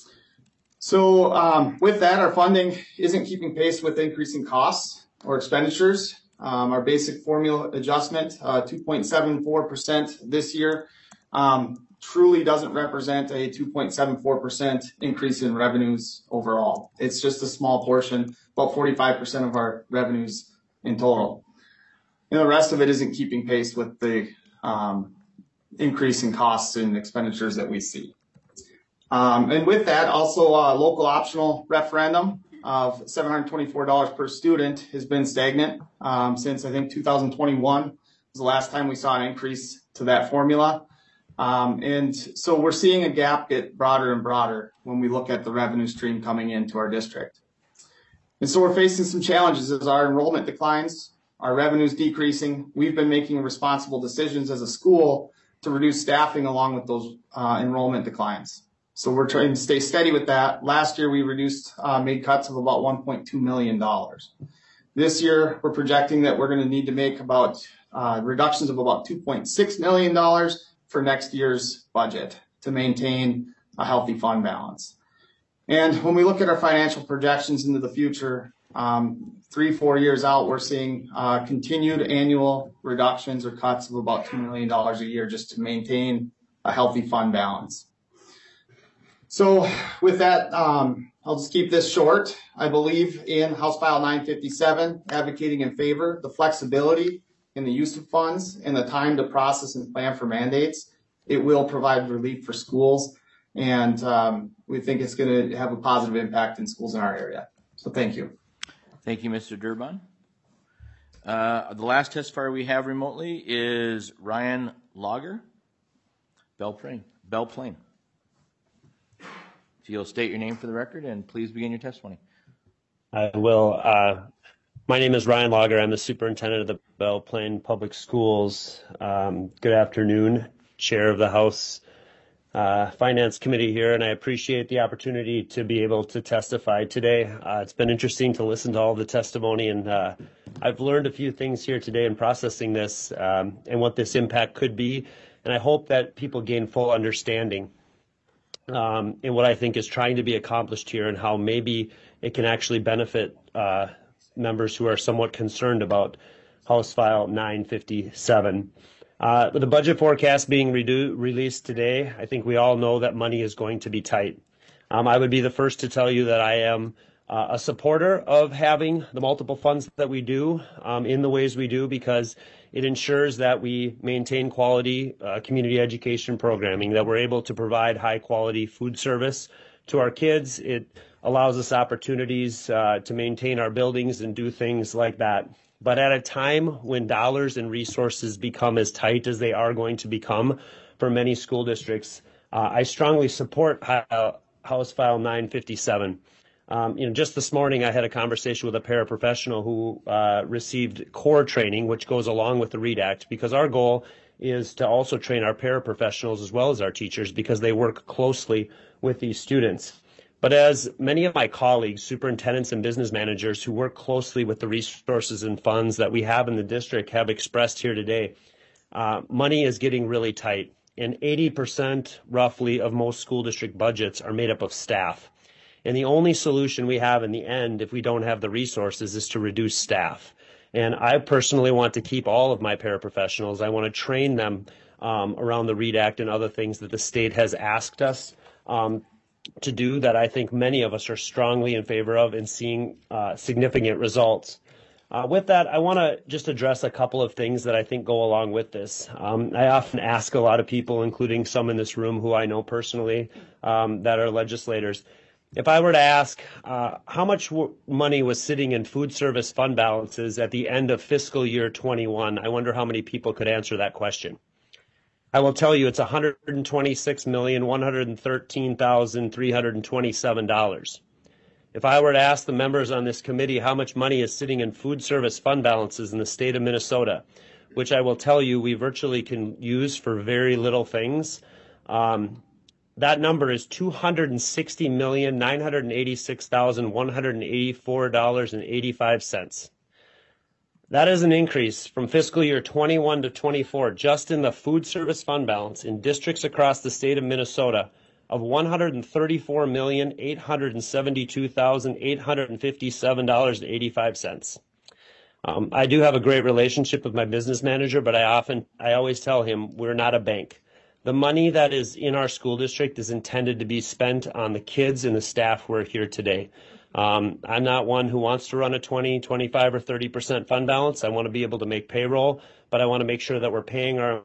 So with that, our funding isn't keeping pace with increasing costs or expenditures. Our basic formula adjustment, 2.74% this year, truly doesn't represent a 2.74% increase in revenues overall. It's just a small portion, about 45% of our revenues in total. And the rest of it isn't keeping pace with the increase in costs and expenditures that we see. And with that, also a local optional referendum of $724 per student has been stagnant since I think 2021 was the last time we saw an increase to that formula. And so we're seeing a gap get broader and broader when we look at the revenue stream coming into our district. And so we're facing some challenges as our enrollment declines, our revenue's decreasing. We've been making responsible decisions as a school to reduce staffing along with those enrollment declines. So we're trying to stay steady with that. Last year, we made cuts of about $1.2 million. This year, we're projecting that we're going to need to make about reductions of about $2.6 million for next year's budget to maintain a healthy fund balance. And when we look at our financial projections into the future, 3-4 years out, we're seeing continued annual reductions or cuts of about $2 million a year just to maintain a healthy fund balance. So with that, I'll just keep this short. I believe in House File 957, advocating in favor the flexibility in the use of funds and the time to process and plan for mandates. It will provide relief for schools, and we think it's going to have a positive impact in schools in our area. So thank you. Thank you, Mr. Durbin. The last testifier we have remotely is Ryan Lager, Belle Plaine. If you'll state your name for the record and please begin your testimony. I will. My name is Ryan Lager. I'm the superintendent of the Belle Plaine Public Schools. Good afternoon, Chair of the House Finance Committee here, and I appreciate the opportunity to be able to testify today. It's been interesting to listen to all the testimony, and I've learned a few things here today in processing this and what this impact could be, and I hope that people gain full understanding in what I think is trying to be accomplished here and how maybe it can actually benefit members who are somewhat concerned about House File 957. With the budget forecast being released today, I think we all know that money is going to be tight. I would be the first to tell you that I am a supporter of having the multiple funds that we do in the ways we do, because it ensures that we maintain quality community education programming, that we're able to provide high quality food service to our kids. It allows us opportunities to maintain our buildings and do things like that. But at a time when dollars and resources become as tight as they are going to become for many school districts, I strongly support House File 957. Just this morning, I had a conversation with a paraprofessional who received core training, which goes along with the READ Act, because our goal is to also train our paraprofessionals as well as our teachers, because they work closely with these students. But as many of my colleagues, superintendents and business managers who work closely with the resources and funds that we have in the district have expressed here today, money is getting really tight. And 80% roughly of most school district budgets are made up of staff. And the only solution we have in the end, if we don't have the resources, is to reduce staff. And I personally want to keep all of my paraprofessionals. I want to train them around the READ Act and other things that the state has asked us to do, that I think many of us are strongly in favor of and seeing significant results. With that, I want to just address a couple of things that I think go along with this. I often ask a lot of people, including some in this room who I know personally that are legislators, if I were to ask how much money was sitting in food service fund balances at the end of fiscal year 21, I wonder how many people could answer that question. I will tell you it's $126,113,327. If I were to ask the members on this committee how much money is sitting in food service fund balances in the state of Minnesota, which I will tell you we virtually can use for very little things, that number is $260,986,184.85. That is an increase from fiscal year 21 to 24 just in the food service fund balance in districts across the state of Minnesota of $134,872,857.85. I do have a great relationship with my business manager, but I always tell him we're not a bank. The money that is in our school district is intended to be spent on the kids and the staff who are here today. I'm not one who wants to run a 20, 25, or 30% fund balance. I want to be able to make payroll, but I want to make sure that we're paying our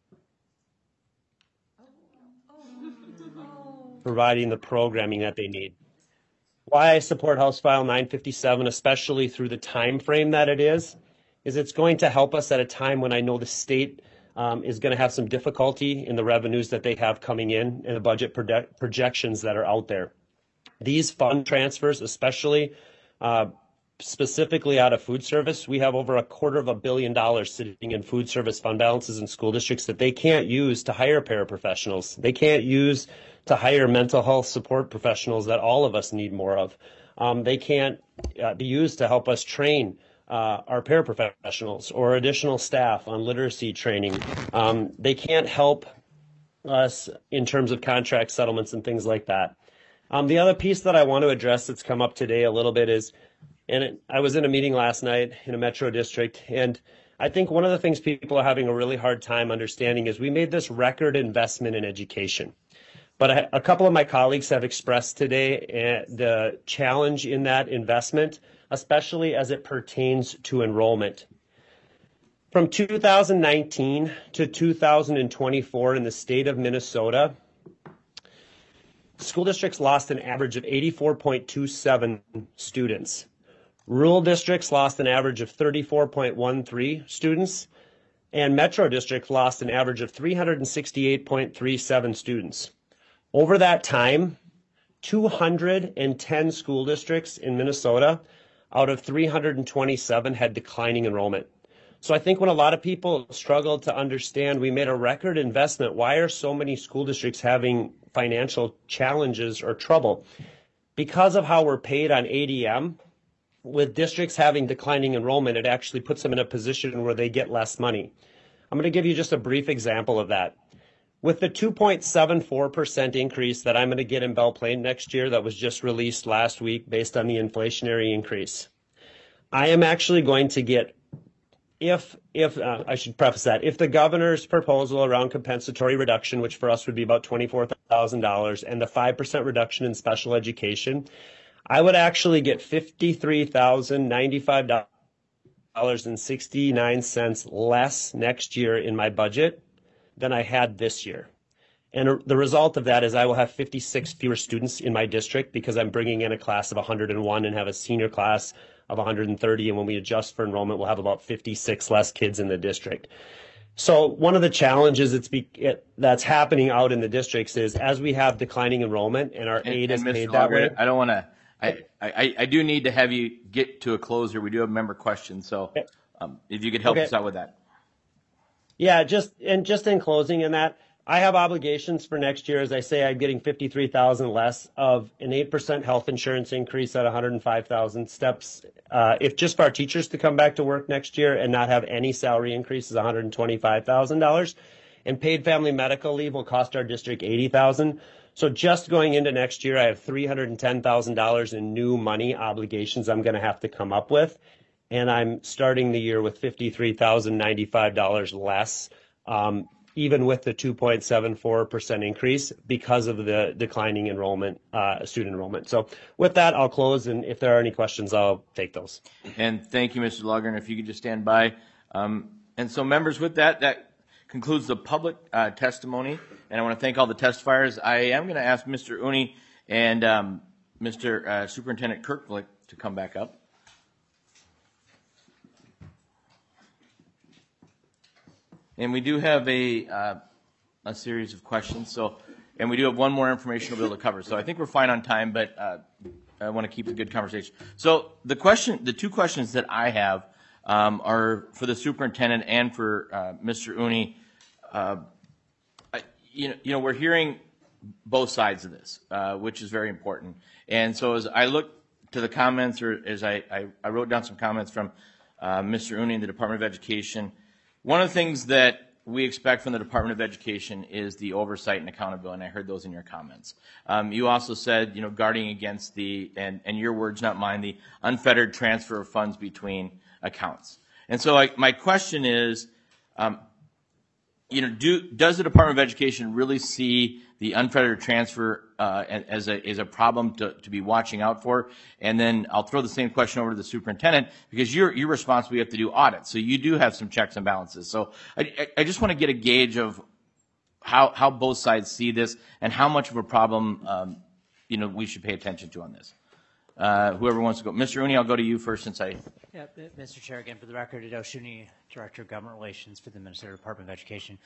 providing the programming that they need. Why I support House File 957, especially through the time frame that it is it's going to help us at a time when I know the state is going to have some difficulty in the revenues that they have coming in and the budget projections that are out there. These fund transfers, especially specifically out of food service, we have over $250 million sitting in food service fund balances in school districts that they can't use to hire paraprofessionals. They can't use to hire mental health support professionals that all of us need more of. They can't be used to help us train our paraprofessionals or additional staff on literacy training. They can't help us in terms of contract settlements and things like that. The other piece that I want to address that's come up today a little bit is, I was in a meeting last night in a metro district, and I think one of the things people are having a really hard time understanding is we made this record investment in education. But a couple of my colleagues have expressed today the challenge in that investment, especially as it pertains to enrollment. From 2019 to 2024 in the state of Minnesota, school districts lost an average of 84.27 students. Rural districts lost an average of 34.13 students, and metro districts lost an average of 368.37 students. Over that time, 210 school districts in Minnesota out of 327 had declining enrollment. So I think when a lot of people struggle to understand, we made a record investment. Why are so many school districts having financial challenges or trouble? Because of how we're paid on ADM, with districts having declining enrollment, it actually puts them in a position where they get less money. I'm going to give you just a brief example of that. With the 2.74% increase that I'm going to get in Belle Plaine next year that was just released last week based on the inflationary increase, I am actually going to get, I should preface that, if the governor's proposal around compensatory reduction, which for us would be about $24,000, and the 5% reduction in special education, I would actually get $53,095.69 less next year in my budget than I had this year. And the result of that is I will have 56 fewer students in my district because I'm bringing in a class of 101 and have a senior class of 130. And when we adjust for enrollment, we'll have about 56 less kids in the district. So one of the challenges that's happening out in the districts is as we have declining enrollment and our aid is paid that way. I don't want to. I do need to have you get to a closer. We do have member questions, so if you could help us out with that. Yeah, just in closing in that, I have obligations for next year. As I say, I'm getting $53,000 less of an 8% health insurance increase at 105,000 steps. If just for our teachers to come back to work next year and not have any salary increase is $125,000. And paid family medical leave will cost our district $80,000. So just going into next year, I have $310,000 in new money obligations I'm going to have to come up with. And I'm starting the year with $53,095 less, even with the 2.74% increase because of the declining enrollment, student enrollment. So with that, I'll close. And if there are any questions, I'll take those. And thank you, Mr. Laugren. If you could just stand by. And so members, with that concludes the public testimony. And I want to thank all the testifiers. I am going to ask Mr. Uni and Mr. Superintendent Kirklick to come back up. And we do have a series of questions. And we do have one more information we'll be able to cover. So I think we're fine on time, but I want to keep a good conversation. So the two questions that I have are for the superintendent and for Mr. Uni. We're hearing both sides of this, which is very important. And so as I look to the comments, or as I wrote down some comments from Mr. Uni in the Department of Education, one of the things that we expect from the Department of Education is the oversight and accountability, and I heard those in your comments. You also said, guarding against and your words, not mine, the unfettered transfer of funds between accounts. And so my question is, does the Department of Education really see the unfettered transfer as a problem to be watching out for? And then I'll throw the same question over to the superintendent, because you're responsible. You have to do audits, so you do have some checks and balances. So I just want to get a gauge of how both sides see this and how much of a problem we should pay attention to on this. Whoever wants to go. Mr. Uni, I'll go to you first since I... Yeah, Mr. Chair, again, for the record, Ido Shuni, Director of Government Relations for the Minnesota Department of Education.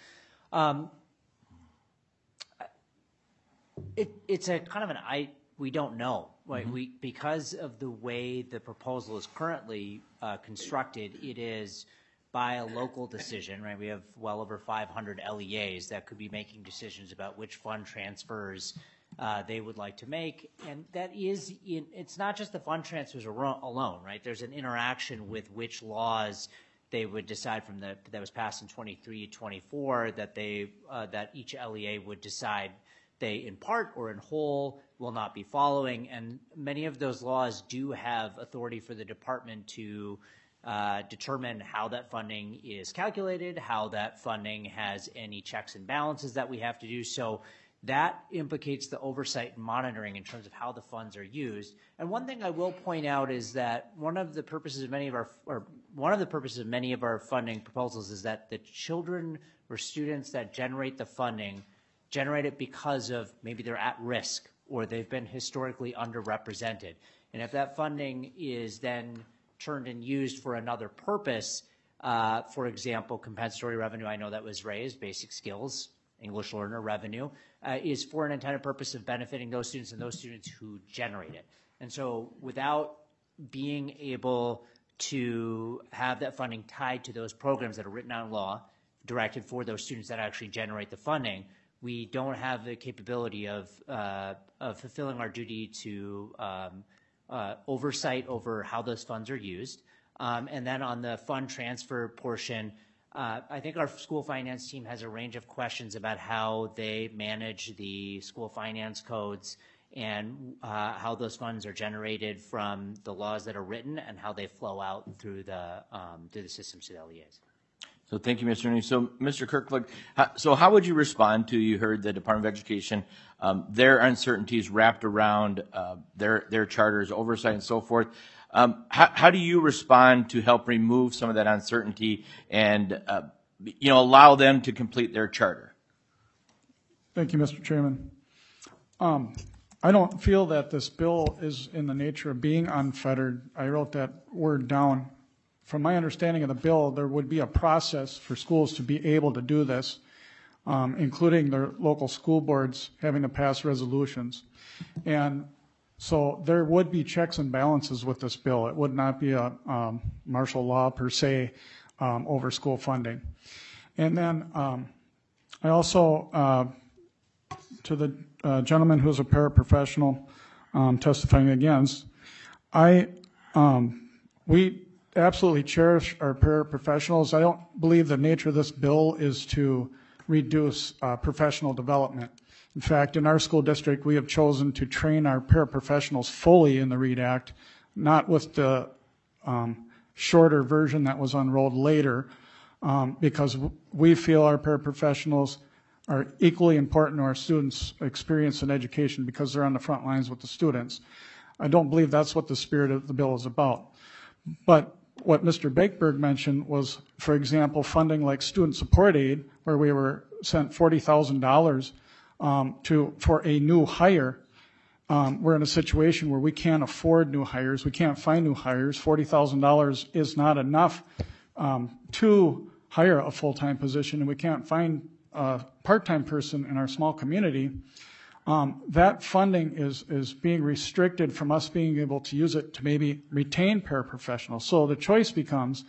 It's a kind of we don't know. Right? Mm-hmm. Because of the way the proposal is currently constructed, it is by a local decision, right? We have well over 500 LEAs that could be making decisions about which fund transfers they would like to make, and that is it's not just the fund transfers alone, right? There's an interaction with which laws they would decide from that was passed in 23-24 that that each LEA would decide they in part or in whole will not be following, and many of those laws do have authority for the department to determine how that funding is calculated, how that funding has any checks and balances that we have to do. So that implicates the oversight and monitoring in terms of how the funds are used. And one thing I will point out is that one of the purposes of many of our funding proposals is that the children or students that generate the funding generate it because of maybe they're at risk or they've been historically underrepresented. And if that funding is then turned and used for another purpose, for example, compensatory revenue, I know that was raised, basic skills, English learner revenue, is for an intended purpose of benefiting those students and those students who generate it. And so without being able to have that funding tied to those programs that are written out in law, directed for those students that actually generate the funding, we don't have the capability of fulfilling our duty to oversight over how those funds are used. And then on the fund transfer portion, I think our school finance team has a range of questions about how they manage the school finance codes and how those funds are generated from the laws that are written and how they flow out through the systems to the LEAs. So thank you, Mr. Rooney. So, Mr. Kirkland, so how would you respond to, you heard the Department of Education, their uncertainties wrapped around their charters, oversight, and so forth. How do you respond to help remove some of that uncertainty and allow them to complete their charter? Thank you, Mr. Chairman. I don't feel that this bill is in the nature of being unfettered. I wrote that word down. From my understanding of the bill, there would be a process for schools to be able to do this, including their local school boards having to pass resolutions. And so there would be checks and balances with this bill. It would not be a martial law per se over school funding. And then I also, to the gentleman who's a paraprofessional testifying against, we absolutely cherish our paraprofessionals. I don't believe the nature of this bill is to reduce professional development. In fact, in our school district, we have chosen to train our paraprofessionals fully in the READ Act, not with the shorter version that was unrolled later, because we feel our paraprofessionals are equally important to our students' experience in education because they're on the front lines with the students. I don't believe that's what the spirit of the bill is about. But what Mr. Bakeberg mentioned was, for example, funding like student support aid, where we were sent $40,000 for a new hire. We're in a situation where we can't afford new hires. We can't find new hires. $40,000 is not enough to hire a full-time position, and we can't find a part-time person in our small community. That funding is being restricted from us being able to use it to maybe retain paraprofessionals. So the choice becomes,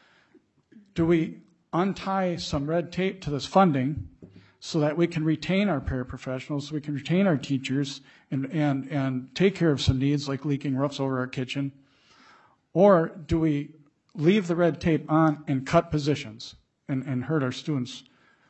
do we untie some red tape to this funding so that we can retain our paraprofessionals, so we can retain our teachers and take care of some needs like leaking roofs over our kitchen? Or do we leave the red tape on and cut positions and hurt our students,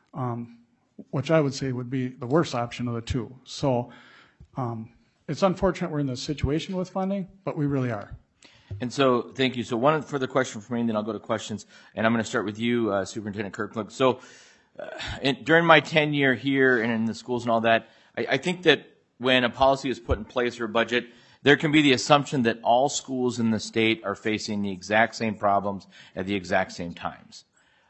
which I would say would be the worst option of the two. So it's unfortunate we're in this situation with funding, but we really are. And so, thank you. So one further question for me, and then I'll go to questions. And I'm going to start with you, Superintendent Kirkland. So during my tenure here and in the schools and all that, I think that when a policy is put in place or a budget, there can be the assumption that all schools in the state are facing the exact same problems at the exact same times.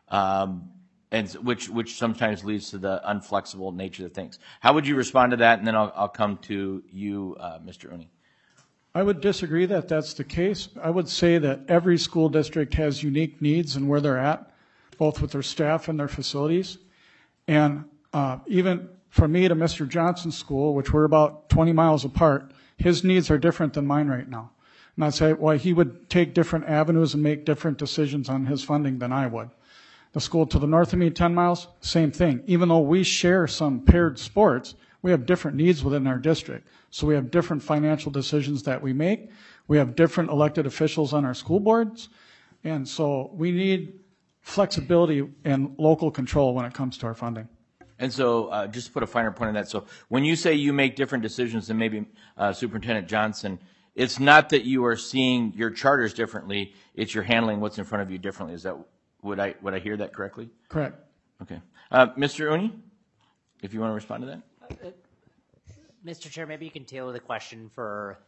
And which sometimes leads to the unflexible nature of things. How would you respond to that? And then I'll come to you, Mr. Rooney. I would disagree that that's the case. I would say that every school district has unique needs and where they're at, both with their staff and their facilities. And even for me to Mr. Johnson's school, which we're about 20 miles apart, his needs are different than mine right now. And I'd say why he would take different avenues and make different decisions on his funding than I would. The school to the north of me, 10 miles, same thing. Even though we share some paired sports, we have different needs within our district. So we have different financial decisions that we make. We have different elected officials on our school boards. And so we need flexibility and local control when it comes to our funding. And so just to put a finer point on that, so when you say you make different decisions than maybe Superintendent Johnson, it's not that you are seeing your charters differently, it's you're handling what's in front of you differently. Is that Would I hear that correctly? Correct. Okay. Mr. Rooney, if you want to respond to that. Mr. Chair, maybe you can tailor the question for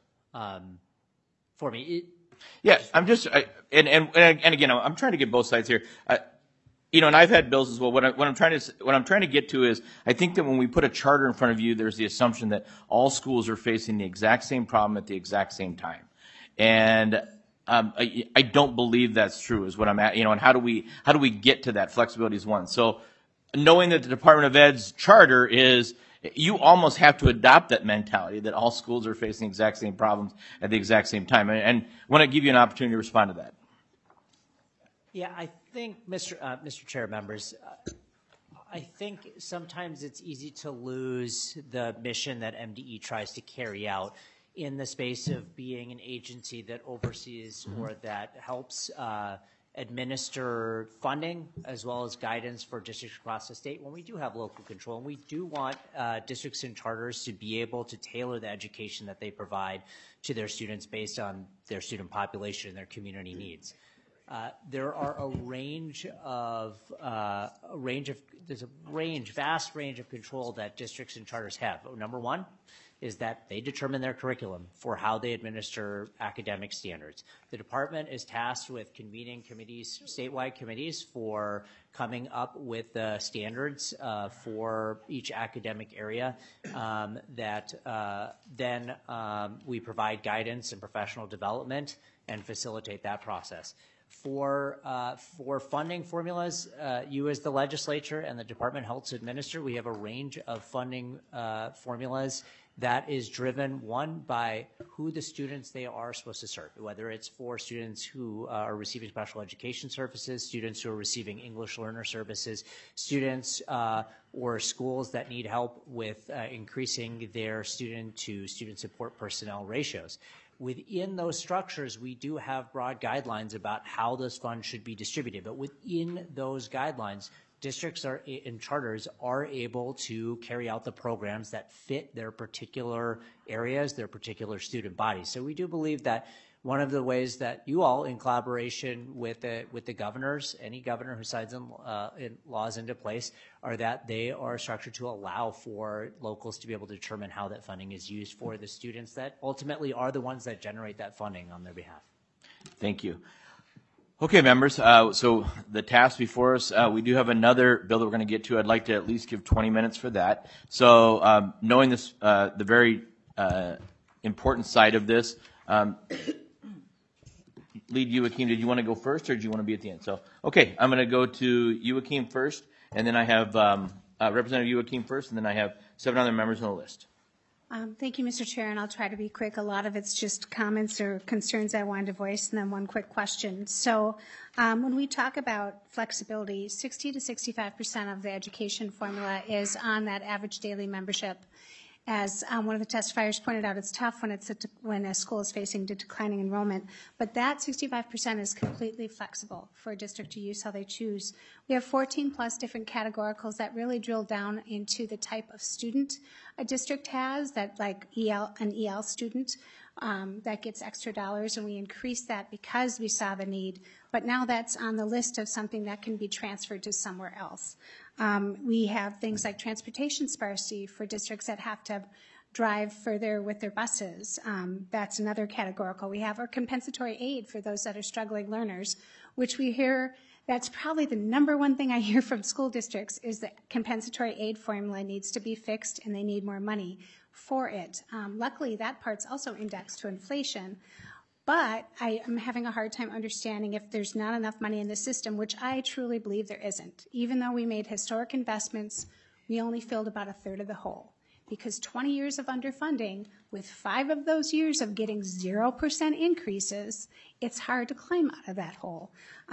me. Yes, I'm just, and again, I'm trying to get both sides here. And I've had bills as well. What I'm trying to get to is, I think that when we put a charter in front of you, there's the assumption that all schools are facing the exact same problem at the exact same time. And I don't believe that's true is what I'm at, and how do we get to that? Flexibility is one. So knowing that the Department of Ed's charter is, you almost have to adopt that mentality that all schools are facing the exact same problems at the exact same time. And I want to give you an opportunity to respond to that. Yeah, I think, Mr. Chair, members, I think sometimes it's easy to lose the mission that MDE tries to carry out in the space of being an agency that oversees or that helps administer funding as well as guidance for districts across the state when we do have local control. And we do want districts and charters to be able to tailor the education that they provide to their students based on their student population and their community needs. There are there's a vast range of control that districts and charters have. Number one is that they determine their curriculum for how they administer academic standards. The department is tasked with convening committees, statewide committees, for coming up with the standards for each academic area then we provide guidance and professional development and facilitate that process. For funding formulas, you as the legislature and the department helps administer. We have a range of funding formulas that is driven, one, by who the students they are supposed to serve, whether it's for students who are receiving special education services, students who are receiving English learner services, students or schools that need help with increasing their student-to-student support personnel ratios. Within those structures, we do have broad guidelines about how those funds should be distributed, but within those guidelines, districts and charters are able to carry out the programs that fit their particular areas, their particular student bodies. So we do believe that one of the ways that you all, in collaboration with the governors, any governor who signs in laws into place, are that they are structured to allow for locals to be able to determine how that funding is used for the students that ultimately are the ones that generate that funding on their behalf. Thank you. Okay, members, so the task before us, we do have another bill that we're going to get to. I'd like to at least give 20 minutes for that. So knowing this, the very important side of this, Lead Joachim, did you want to go first or do you want to be at the end? So, okay, I'm going to go to Joachim first, and then I have Representative Joachim first, and then I have 7 other members on the list. Thank you, Mr. Chair, and I'll try to be quick. A lot of it's just comments or concerns I wanted to voice, and then one quick question. So when we talk about flexibility, 60 to 65% of the education formula is on that average daily membership. As one of the testifiers pointed out, it's tough when a school is facing declining enrollment, but that 65% is completely flexible for a district to use how they choose. We have 14 plus different categoricals that really drill down into the type of student a district has, that like an EL student that gets extra dollars, and we increased that because we saw the need, but now that's on the list of something that can be transferred to somewhere else. We have things like transportation sparsity for districts that have to drive further with their buses. That's another categorical. We have our compensatory aid for those that are struggling learners, which we hear, that's probably the number one thing I hear from school districts is that compensatory aid formula needs to be fixed and they need more money for it. Luckily, that part's also indexed to inflation. But I am having a hard time understanding if there's not enough money in the system, which I truly believe there isn't. Even though we made historic investments, we only filled about a third of the hole. Because 20 years of underfunding, with 5 of those years of getting 0% increases, it's hard to climb out of that hole.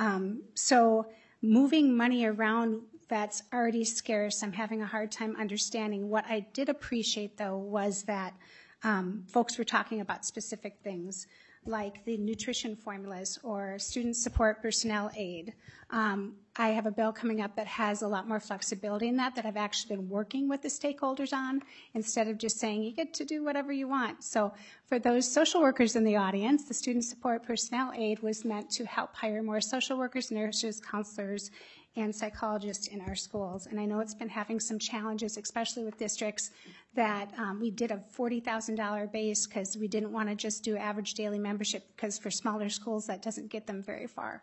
So moving money around that's already scarce, I'm having a hard time understanding. What I did appreciate, though, was that folks were talking about specific things, like the nutrition formulas or student support personnel aid. I have a bill coming up that has a lot more flexibility in that I've actually been working with the stakeholders on, instead of just saying you get to do whatever you want. So for those social workers in the audience, the student support personnel aid was meant to help hire more social workers, nurses, counselors, and psychologists in our schools. And I know it's been having some challenges, especially with districts that we did a $40,000 base because we didn't want to just do average daily membership, because for smaller schools that doesn't get them very far.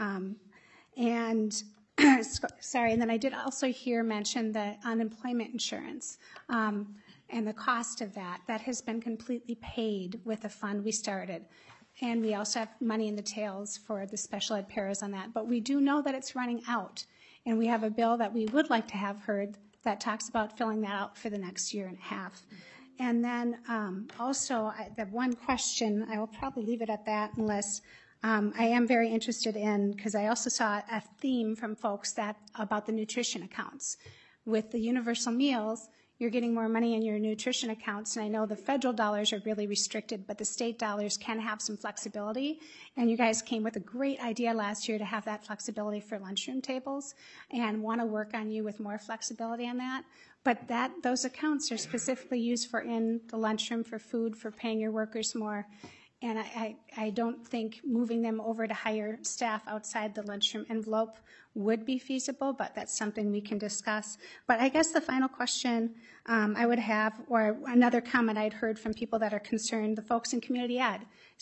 Sorry, and then I did also hear mention the unemployment insurance and the cost of that. That has been completely paid with the fund we started. And we also have money in the tails for the special ed paras on that. But we do know that it's running out. And we have a bill that we would like to have heard that talks about filling that out for the next year and a half. And then also, the one question, I will probably leave it at that unless I am very interested in, because I also saw a theme from folks that about the nutrition accounts. With the universal meals, you're getting more money in your nutrition accounts, and I know the federal dollars are really restricted, but the state dollars can have some flexibility, and you guys came with a great idea last year to have that flexibility for lunchroom tables, and want to work on you with more flexibility on that. But those accounts are specifically used for in the lunchroom, for food, for paying your workers more, and I don't think moving them over to hire staff outside the lunchroom envelope would be feasible, but that's something we can discuss. But I guess the final question I would have, or another comment I'd heard from people that are concerned, the folks in community ed,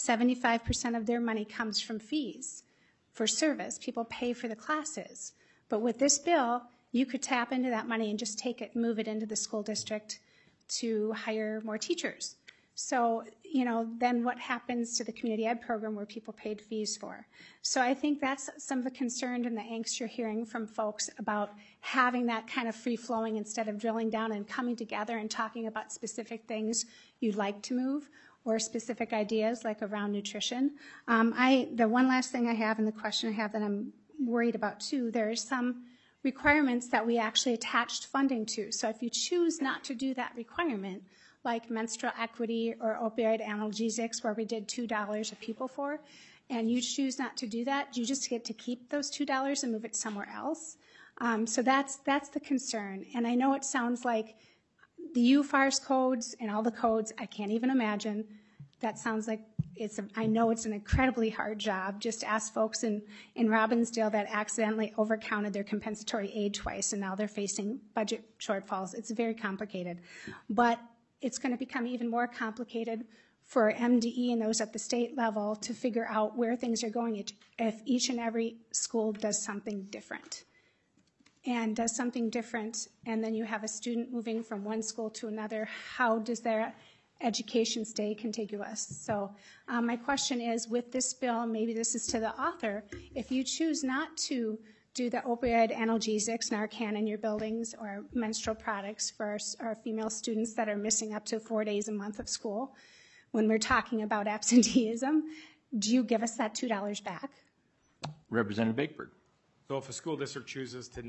75% of their money comes from fees for service. People pay for the classes. But with this bill, you could tap into that money and just take it and move it into the school district to hire more teachers. So, then what happens to the community ed program where people paid fees for? So I think that's some of the concern and the angst you're hearing from folks about having that kind of free-flowing instead of drilling down and coming together and talking about specific things you'd like to move or specific ideas like around nutrition. The one last thing I have and the question I have that I'm worried about too, there are some requirements that we actually attached funding to. So if you choose not to do that requirement, like menstrual equity or opioid analgesics, where we did $2 a people for, and you choose not to do that, you just get to keep those $2 and move it somewhere else. So that's the concern. And I know it sounds like the UFARS codes and all the codes, I can't even imagine. That sounds like I know it's an incredibly hard job. Just ask folks in Robbinsdale that accidentally overcounted their compensatory aid twice, and now they're facing budget shortfalls. It's very complicated. But it's going to become even more complicated for MDE and those at the state level to figure out where things are going if each and every school does something different. And does something different, and then you have a student moving from one school to another, how does their education stay contiguous? So my question is, with this bill, maybe this is to the author, if you choose not to do the opioid analgesics, Narcan in your buildings, or menstrual products for our female students that are missing up to 4 days a month of school, when we're talking about absenteeism, do you give us that $2 back? Representative Bakeberg. So if a school district chooses to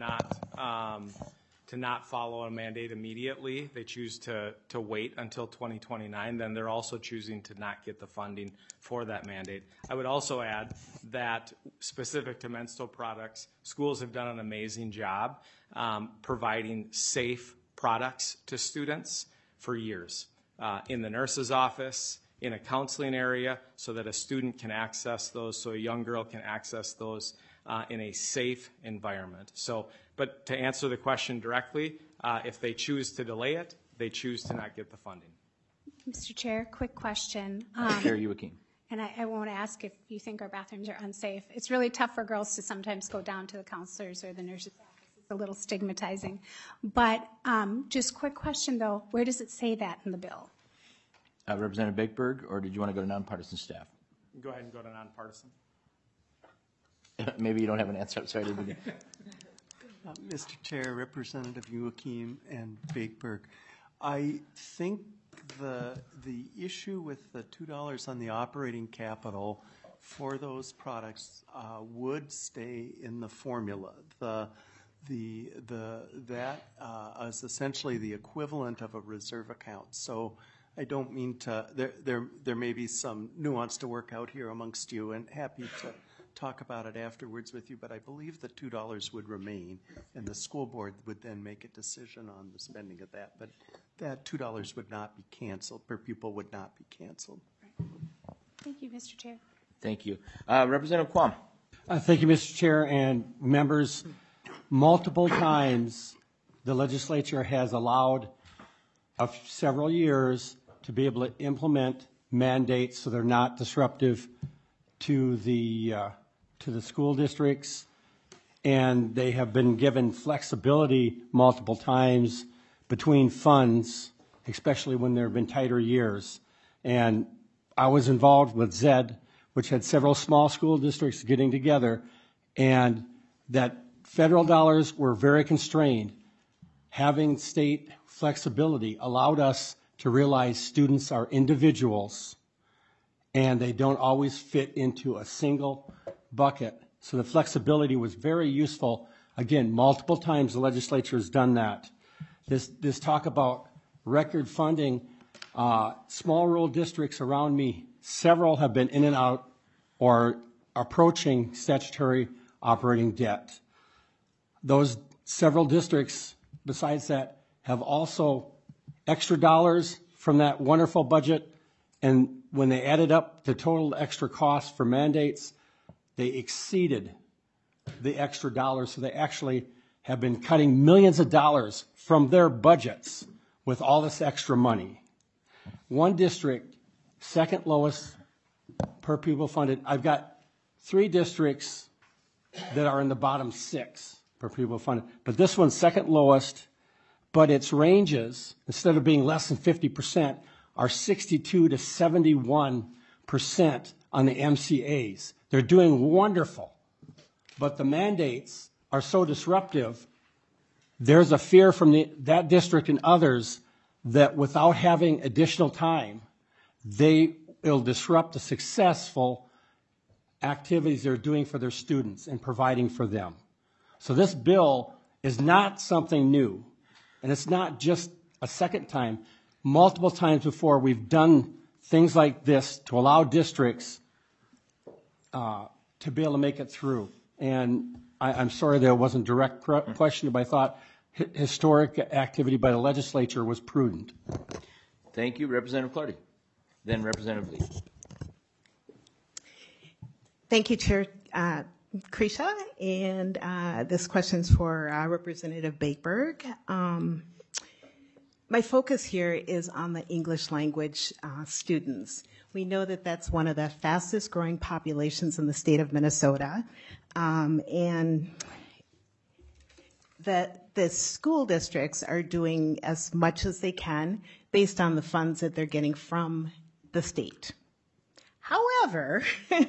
not follow a mandate immediately, they choose to wait until 2029, then they're also choosing to not get the funding for that mandate. I would also add that specific to menstrual products, schools have done an amazing job providing safe products to students for years. In the nurse's office, in a counseling area, so that a student can access those, so a young girl can access those in a safe environment. So, but to answer the question directly, if they choose to delay it, they choose to not get the funding. Mr. Chair, quick question. Chair Youakim. And I won't ask if you think our bathrooms are unsafe. It's really tough for girls to sometimes go down to the counselors or the nurse's office. It's a little stigmatizing. But just quick question, though, where does it say that in the bill? Representative Bakeberg, or did you want to go to nonpartisan staff? Go ahead and go to nonpartisan. Maybe you don't have an answer. Sorry, Mr. Chair, Representative Youakim and Bakeberg, I think the issue with the $2 on the operating capital for those products would stay in the formula. That is essentially the equivalent of a reserve account. So I don't mean to. There may be some nuance to work out here amongst you, and happy to talk about it afterwards with you, but I believe the $2 would remain, and the school board would then make a decision on the spending of that. But that $2 would not be canceled, per pupil would not be canceled. Thank you, Mr. Chair. Thank you. Representative Quam. Thank you, Mr. Chair and members. Multiple times, the legislature has allowed several years to be able to implement mandates so they're not disruptive to the school districts, and they have been given flexibility multiple times between funds, especially when there have been tighter years. And I was involved with ZED which had several small school districts getting together, and that federal dollars were very constrained. Having state flexibility allowed us to realize students are individuals and they don't always fit into a single bucket. So the flexibility was very useful. Again, multiple times the legislature has done that. This talk about record funding, small rural districts around me, several have been in and out or approaching statutory operating debt. Those several districts, besides that, have also extra dollars from that wonderful budget, and when they added up the total extra cost for mandates, they exceeded the extra dollars, so they actually have been cutting millions of dollars from their budgets with all this extra money. One district, second lowest per pupil funded. I've got 3 districts that are in the bottom 6 per pupil funded, but this one's second lowest, but its ranges, instead of being less than 50%, are 62 to 71% on the MCAs. They're doing wonderful, but the mandates are so disruptive. There's a fear from that district and others that without having additional time, it'll disrupt the successful activities they're doing for their students and providing for them. So this bill is not something new, and it's not just a second time. Multiple times before, we've done things like this to allow districts to be able to make it through. And I'm sorry there wasn't a direct question, but I thought historic activity by the legislature was prudent. Thank you, Representative Clardy. Then Representative Lee. Thank you, Chair Krisha. And this question's for Representative Bakeberg. My focus here is on the English language students. We know that that's one of the fastest growing populations in the state of Minnesota. And that the school districts are doing as much as they can based on the funds that they're getting from the state. However,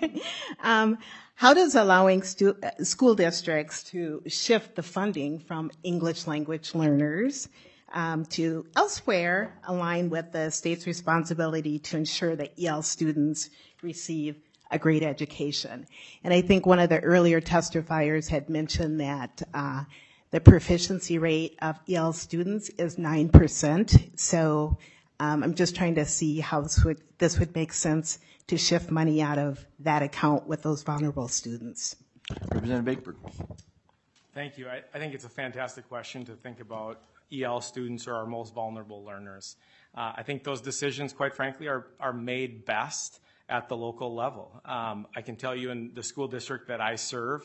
how does allowing school districts to shift the funding from English language learners to elsewhere align with the state's responsibility to ensure that EL students receive a great education? And I think one of the earlier testifiers had mentioned that the proficiency rate of EL students is 9%. So I'm just trying to see how this would make sense to shift money out of that account with those vulnerable students. Representative Bakeberg. Thank you. I think it's a fantastic question to think about EL students are our most vulnerable learners. I think those decisions, quite frankly, are made best at the local level. I can tell you in the school district that I serve,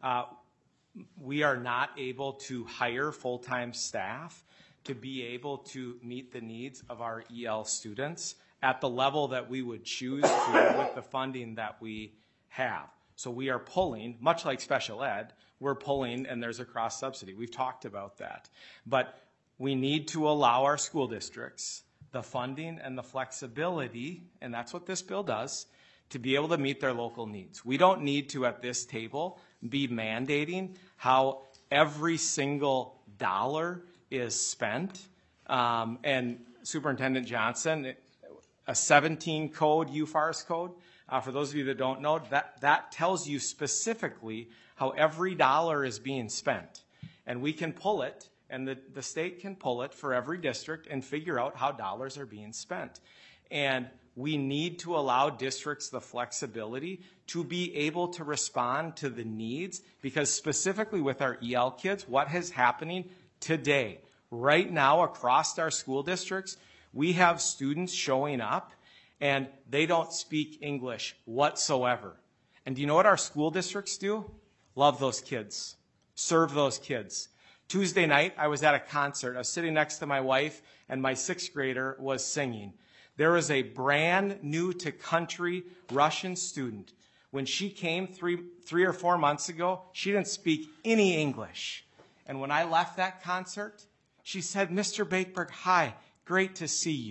we are not able to hire full-time staff to be able to meet the needs of our EL students at the level that we would choose to with the funding that we have. So we are pulling, much like special ed, we're pulling and there's a cross subsidy. We've talked about that. But we need to allow our school districts the funding and the flexibility, and that's what this bill does, to be able to meet their local needs. We don't need to, at this table, be mandating how every single dollar is spent. And Superintendent Johnson, a 17 code, UFARS code, for those of you that don't know, that tells you specifically how every dollar is being spent. And we can pull it, and the state can pull it for every district and figure out how dollars are being spent. And we need to allow districts the flexibility to be able to respond to the needs, because specifically with our EL kids, what is happening today, right now across our school districts, we have students showing up and they don't speak English whatsoever. And do you know what our school districts do? Love those kids, serve those kids. Tuesday night, I was at a concert. I was sitting next to my wife, and my 6th grader was singing. There was a brand new to country Russian student. When she came 3 or 4 months ago, she didn't speak any English. And when I left that concert, she said, "Mr. Bakeberg, hi, great to see you."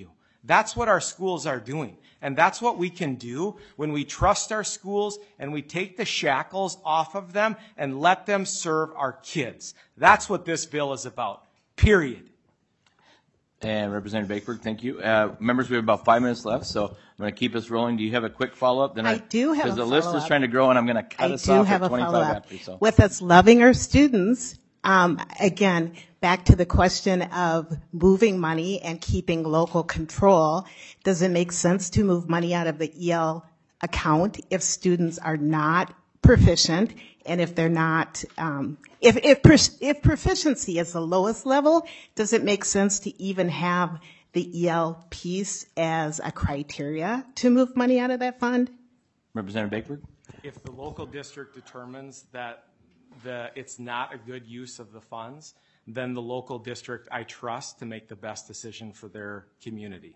That's what our schools are doing. And that's what we can do when we trust our schools and we take the shackles off of them and let them serve our kids. That's what this bill is about, period. And Representative Bakeberg, thank you. Members, we have about 5 minutes left, so I'm going to keep us rolling. Do you have a quick follow-up? Then I do have a because the list is follow-up. trying to grow, and I'm going to cut us off at 25 after. So. With us loving our students, again, back to the question of moving money and keeping local control, does it make sense to move money out of the EL account if students are not proficient and if they're not, if proficiency is the lowest level, does it make sense to even have the EL piece as a criteria to move money out of that fund? Representative Bakeberg? If the local district determines that it's not a good use of the funds, then the local district I trust to make the best decision for their community.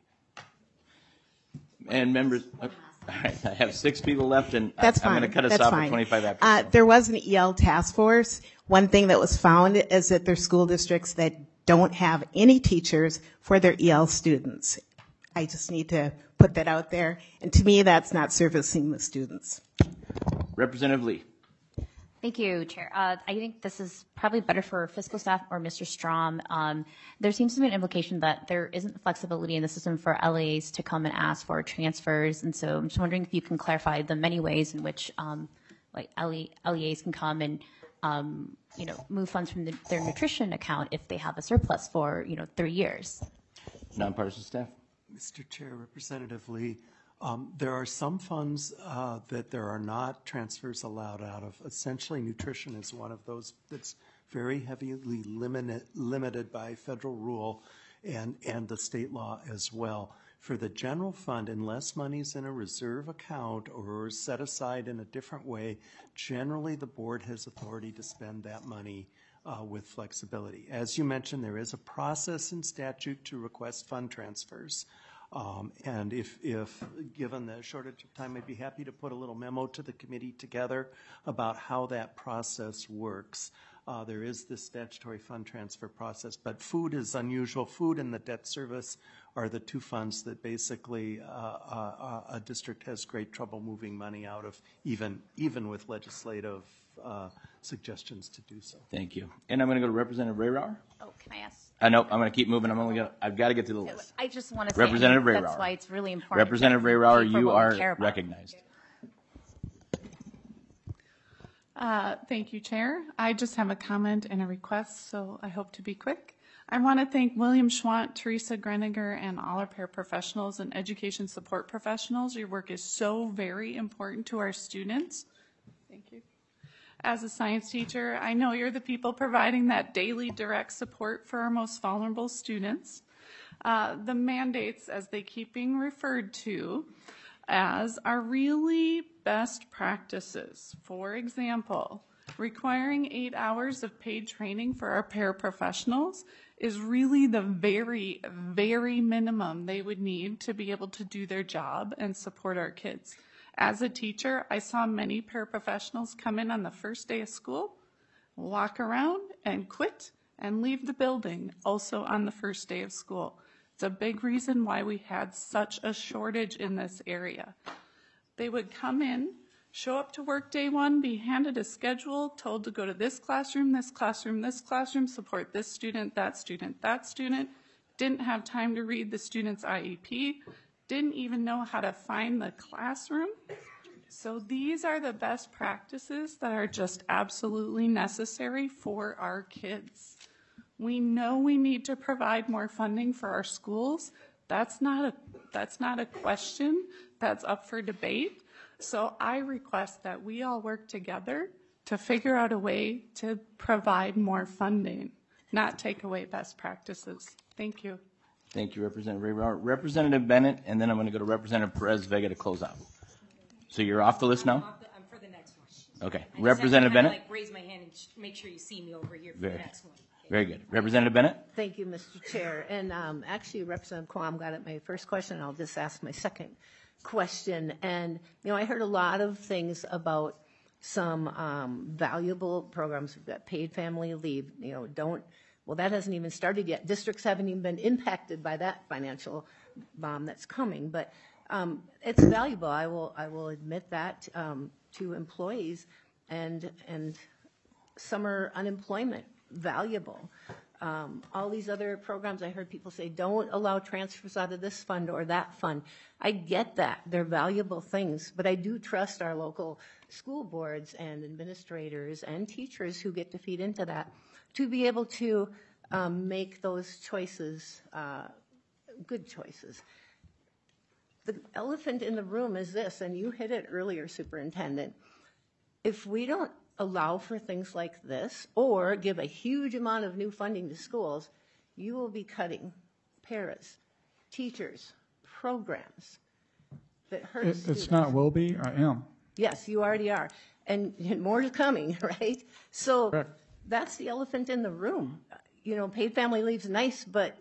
And members, all right, I have 6 people left, and That's I'm fine. going to cut us That's off fine. at 25 after. There was an EL task force. One thing that was found is that there's school districts that don't have any teachers for their EL students. I just need to put that out there. And to me, that's not servicing the students. Representative Lee. Thank you, Chair. I think this is probably better for fiscal staff or Mr. Strom. There seems to be an implication that there isn't flexibility in the system for LEAs to come and ask for transfers, and so I'm just wondering if you can clarify the many ways in which LEAs can come and move funds from their nutrition account if they have a surplus for 3 years. Nonpartisan staff. Mr. Chair, Representative Lee, there are some funds that there are not transfers allowed out of. Essentially, nutrition is one of those that's very heavily limited by federal rule and the state law as well. For the general fund, unless money's in a reserve account or set aside in a different way, generally the board has authority to spend that money with flexibility. As you mentioned, there is a process in statute to request fund transfers. And if given the shortage of time, I'd be happy to put a little memo to the committee together about how that process works. There is this statutory fund transfer process, but food is unusual. Food and the debt service are the two funds that basically a district has great trouble moving money out of, even with legislative suggestions to do so. Thank you. And I'm going to go to Representative Rayrauer. Oh, can I ask? No, I'm going to keep moving. I've got to get to the list. I just want to say Representative Rayrauer. that's why it's really important. Representative Rayrauer, you are recognized. Thank you, Chair. I just have a comment and a request, so I hope to be quick. I want to thank William Schwant, Teresa Greniger, and all our paraprofessionals and education support professionals. Your work is so very important to our students. Thank you. As a science teacher, I know you're the people providing that daily direct support for our most vulnerable students. The mandates, as they keep being referred to as, are really best practices. For example, requiring 8 hours of paid training for our paraprofessionals is really the very, very minimum they would need to be able to do their job and support our kids. As a teacher, I saw many paraprofessionals come in on the first day of school, walk around and quit and leave the building also on the first day of school. It's a big reason why we had such a shortage in this area. They would come in, show up to work day one, be handed a schedule, told to go to this classroom, this classroom, this classroom, support this student, that student, that student, didn't have time to read the student's IEP, didn't even know how to find the classroom. So these are the best practices that are just absolutely necessary for our kids. We know we need to provide more funding for our schools. That's not a question that's up for debate. So I request that we all work together to figure out a way to provide more funding, not take away best practices. Thank you. Thank you, Representative Rayrauer. Representative Bennett, and then I'm going to go to Representative Perez Vega to close out. So you're off the list now? I'm for the next one. Okay. Representative Bennett? Raise my hand and make sure you see me over here for the next one. Very good. Representative Bennett? Thank you, Mr. Chair. And actually, Representative Quam got at my first question, and I'll just ask my second question. And, I heard a lot of things about some valuable programs. We've got paid family leave. Don't Well, that hasn't even started yet. Districts haven't even been impacted by that financial bomb that's coming, but it's valuable. I will admit that to employees, and summer unemployment, valuable. All these other programs, I heard people say, don't allow transfers out of this fund or that fund. I get that. They're valuable things, but I do trust our local school boards and administrators and teachers who get to feed into that to be able to make those choices, good choices. The elephant in the room is this, and you hit it earlier, Superintendent. If we don't allow for things like this or give a huge amount of new funding to schools, you will be cutting paras, teachers, programs that hurt students. It's not will be, I am. Yes, you already are. And more is coming, right? So Correct. That's the elephant in the room. You know, paid family leave's nice, but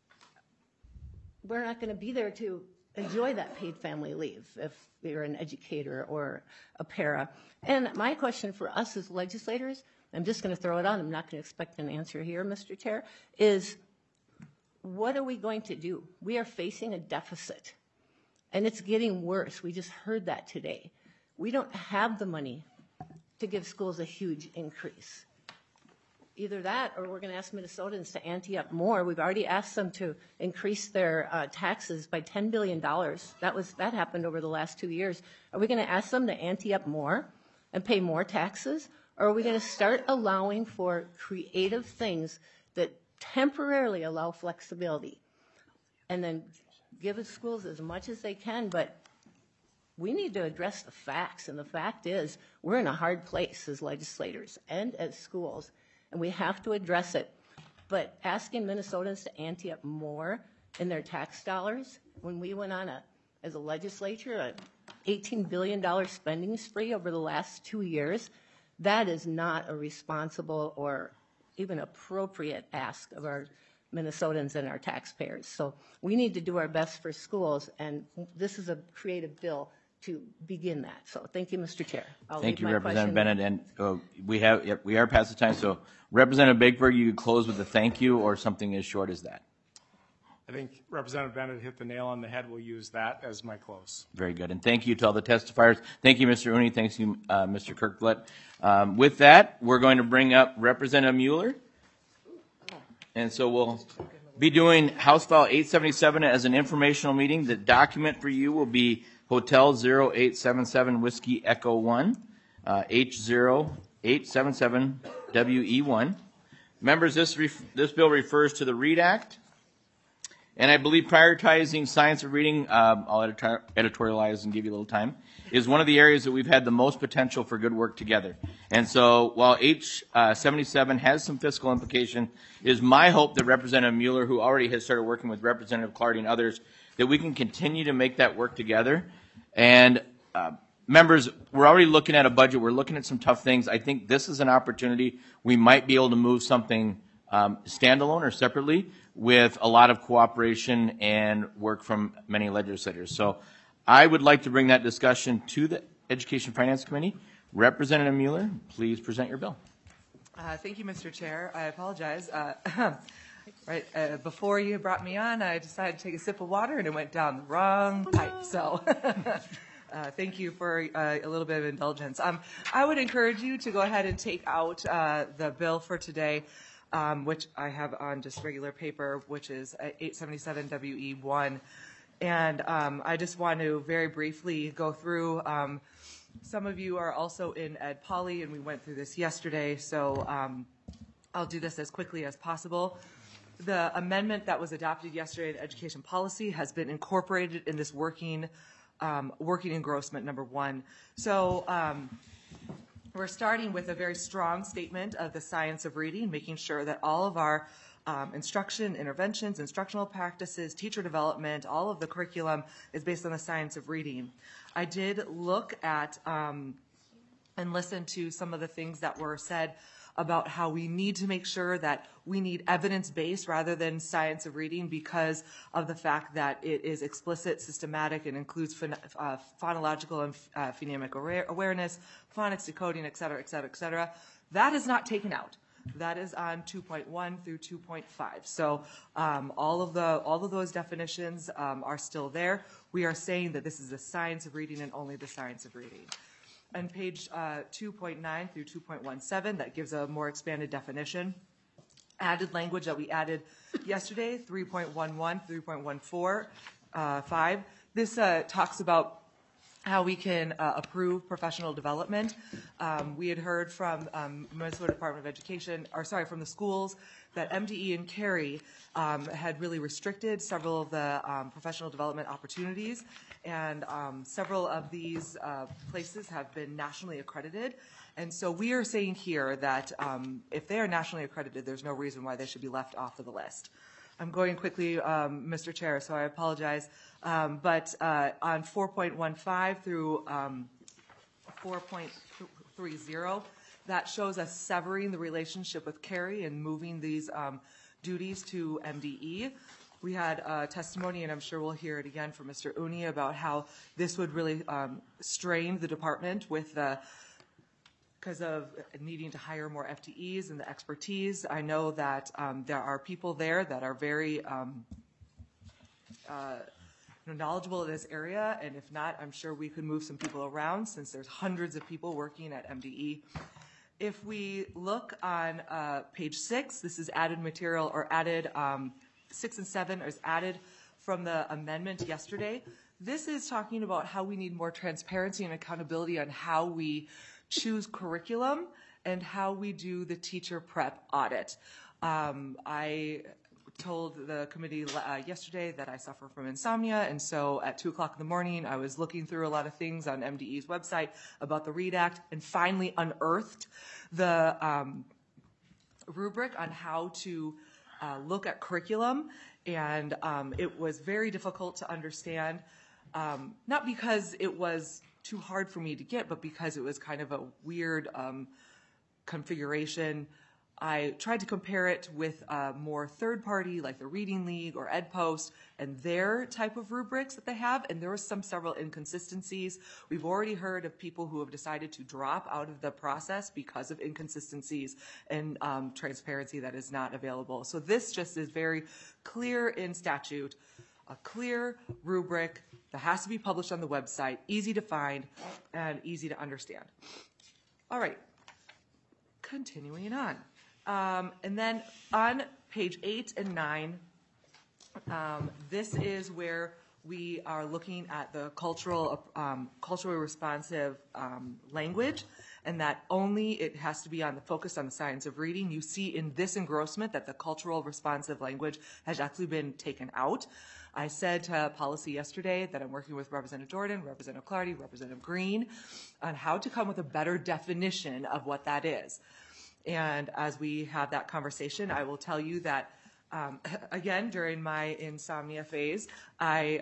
we're not going to be there to enjoy that paid family leave if you're an educator or a para. And my question for us as legislators, I'm just going to throw it on, I'm not going to expect an answer here, Mr. Chair, is what are we going to do? We are facing a deficit, and it's getting worse. We just heard that today. We don't have the money to give schools a huge increase. Either that, or we're going to ask Minnesotans to ante up more. We've already asked them to increase their taxes by $10 billion. That happened over the last 2 years. Are we going to ask them to ante up more and pay more taxes? Or are we going to start allowing for creative things that temporarily allow flexibility and then give the schools as much as they can? But we need to address the facts, and the fact is we're in a hard place as legislators and as schools, and we have to address it. But asking Minnesotans to ante up more in their tax dollars, when we went on as a legislature, an $18 billion spending spree over the last 2 years, that is not a responsible or even appropriate ask of our Minnesotans and our taxpayers. So we need to do our best for schools, and this is a creative bill to begin that. So thank you, Mr. Chair. Thank you, Representative Bennett. And we are past the time. So Representative Bakeberg, you could close with a thank you or something as short as that. I think Representative Bennett hit the nail on the head. We'll use that as my close. Very good. And thank you to all the testifiers. Thank you, Mr. Uni. Thanks you, Mr. Kirkblett. With that, we're going to bring up Representative Mueller. And so we'll be doing House File 877 as an informational meeting. The document for you will be Hotel 0877 Whiskey Echo 1, H0877WE1. Members, this bill refers to the READ Act. And I believe prioritizing science of reading, I'll editorialize and give you a little time, is one of the areas that we've had the most potential for good work together. And so while H77 has some fiscal implication, it is my hope that Representative Mueller, who already has started working with Representative Clardy and others, that we can continue to make that work together. And members, we're already looking at a budget. We're looking at some tough things. I think this is an opportunity. We might be able to move something standalone or separately with a lot of cooperation and work from many legislators. So I would like to bring that discussion to the Education Finance Committee. Representative Mueller, please present your bill. Thank you, Mr. Chair. I apologize. Before you brought me on, I decided to take a sip of water and it went down the wrong pipe. So thank you for a little bit of indulgence. I would encourage you to go ahead and take out the bill for today, which I have on just regular paper, which is 877WE1. And I just want to very briefly go through. Some of you are also in Ed Poly, and we went through this yesterday, so I'll do this as quickly as possible. The amendment that was adopted yesterday in education policy has been incorporated in this working engrossment number 1. So we're starting with a very strong statement of the science of reading, making sure that all of our instruction, interventions, instructional practices, teacher development, all of the curriculum is based on the science of reading. I did look at and listen to some of the things that were said about how we need to make sure that we need evidence-based rather than science of reading because of the fact that it is explicit, systematic, and includes phonological and phonemic awareness, phonics decoding, et cetera, et cetera, et cetera. That is not taken out. That is on 2.1 through 2.5. So all of those definitions are still there. We are saying that this is the science of reading and only the science of reading. On page 2.9 through 2.17, that gives a more expanded definition. Added language that we added yesterday, 3.11, 3.14, 5. This talks about how we can approve professional development. We had heard from Minnesota Department of Education, from the schools, that MDE and Cary had really restricted several of the professional development opportunities, and several of these places have been nationally accredited. And so we are saying here that if they are nationally accredited, there's no reason why they should be left off of the list. I'm going quickly, Mr. Chair, so I apologize. But on 4.15 through 4.30, that shows us severing the relationship with Cary and moving these duties to MDE. We had testimony, and I'm sure we'll hear it again from Mr. Uni, about how this would really strain the department with because of needing to hire more FTEs and the expertise. I know that there are people there that are very knowledgeable in this area, and if not, I'm sure we could move some people around since there's hundreds of people working at MDE. If we look on page 6, this is added material, or added 6 and 7 is added from the amendment yesterday. This is talking about how we need more transparency and accountability on how we choose curriculum and how we do the teacher prep audit. I told the committee yesterday that I suffer from insomnia, and so at 2 o'clock in the morning, I was looking through a lot of things on MDE's website about the READ Act and finally unearthed the rubric on how to look at curriculum, and it was very difficult to understand, not because it was too hard for me to get, but because it was kind of a weird configuration. I tried to compare it with more third party, like the Reading League or EdPost, and their type of rubrics that they have, and there were several inconsistencies. We've already heard of people who have decided to drop out of the process because of inconsistencies and transparency that is not available. So this just is very clear in statute, a clear rubric that has to be published on the website, easy to find and easy to understand. All right, continuing on. And then on page 8 and 9, this is where we are looking at the culturally responsive language, and that only it has to be on the focus on the science of reading. You see in this engrossment that the cultural responsive language has actually been taken out. I said to policy yesterday that I'm working with Representative Jordan, Representative Clardy, Representative Green on how to come with a better definition of what that is. And as we have that conversation, I will tell you that, again, during my insomnia phase, I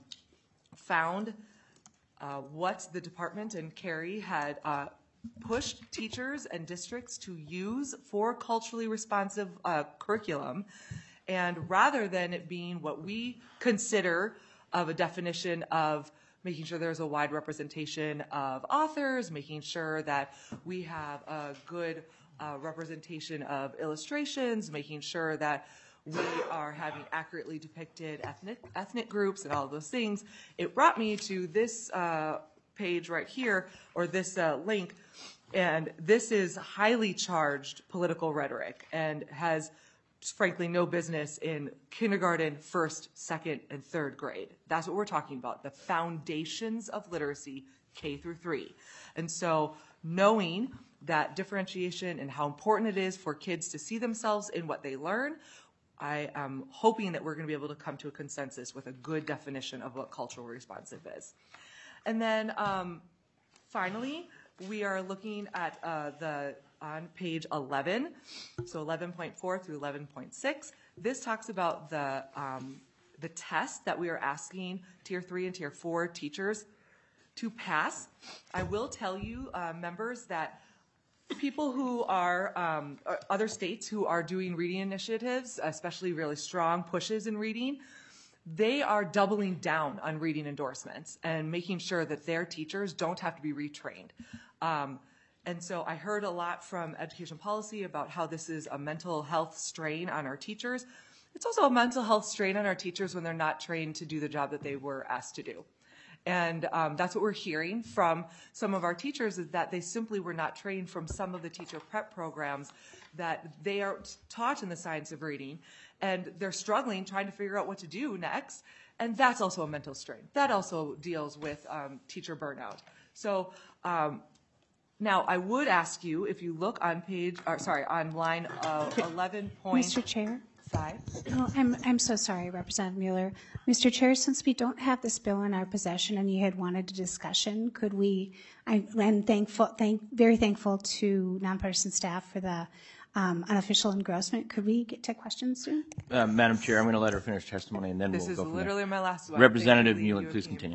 found what the department and Cary had pushed teachers and districts to use for culturally responsive curriculum. And rather than it being what we consider of a definition of making sure there's a wide representation of authors, making sure that we have a good representation of illustrations, making sure that we are having accurately depicted ethnic groups and all of those things, it brought me to this page right here, or this link, and this is highly charged political rhetoric and has frankly no business in kindergarten, first, second, and third grade. That's what we're talking about, the foundations of literacy, K through 3. And so knowing that differentiation and how important it is for kids to see themselves in what they learn, I am hoping that we're going to be able to come to a consensus with a good definition of what cultural responsive is. And then finally, we are looking at on page 11, so 11.4 through 11.6. This talks about the test that we are asking Tier 3 and Tier 4 teachers to pass. I will tell you, members, that people who are, other states who are doing reading initiatives, especially really strong pushes in reading, they are doubling down on reading endorsements and making sure that their teachers don't have to be retrained. And so I heard a lot from education policy about how this is a mental health strain on our teachers. It's also a mental health strain on our teachers when they're not trained to do the job that they were asked to do. And that's what we're hearing from some of our teachers, is that they simply were not trained from some of the teacher prep programs that they are taught in the science of reading, and they're struggling trying to figure out what to do next. And that's also a mental strain. That also deals with teacher burnout. So now I would ask you, if you look on on line 11. Mr. Chair? 5. No, I'm so sorry, Representative Mueller. Mr. Chair, since we don't have this bill in our possession and you had wanted a discussion, could we, I'm very thankful to nonpartisan staff for the unofficial engrossment. Could we get to questions soon? Madam Chair, I'm going to let her finish testimony, and then This we'll is go from literally there. my last one. Representative Thank you, Mueller, please continue.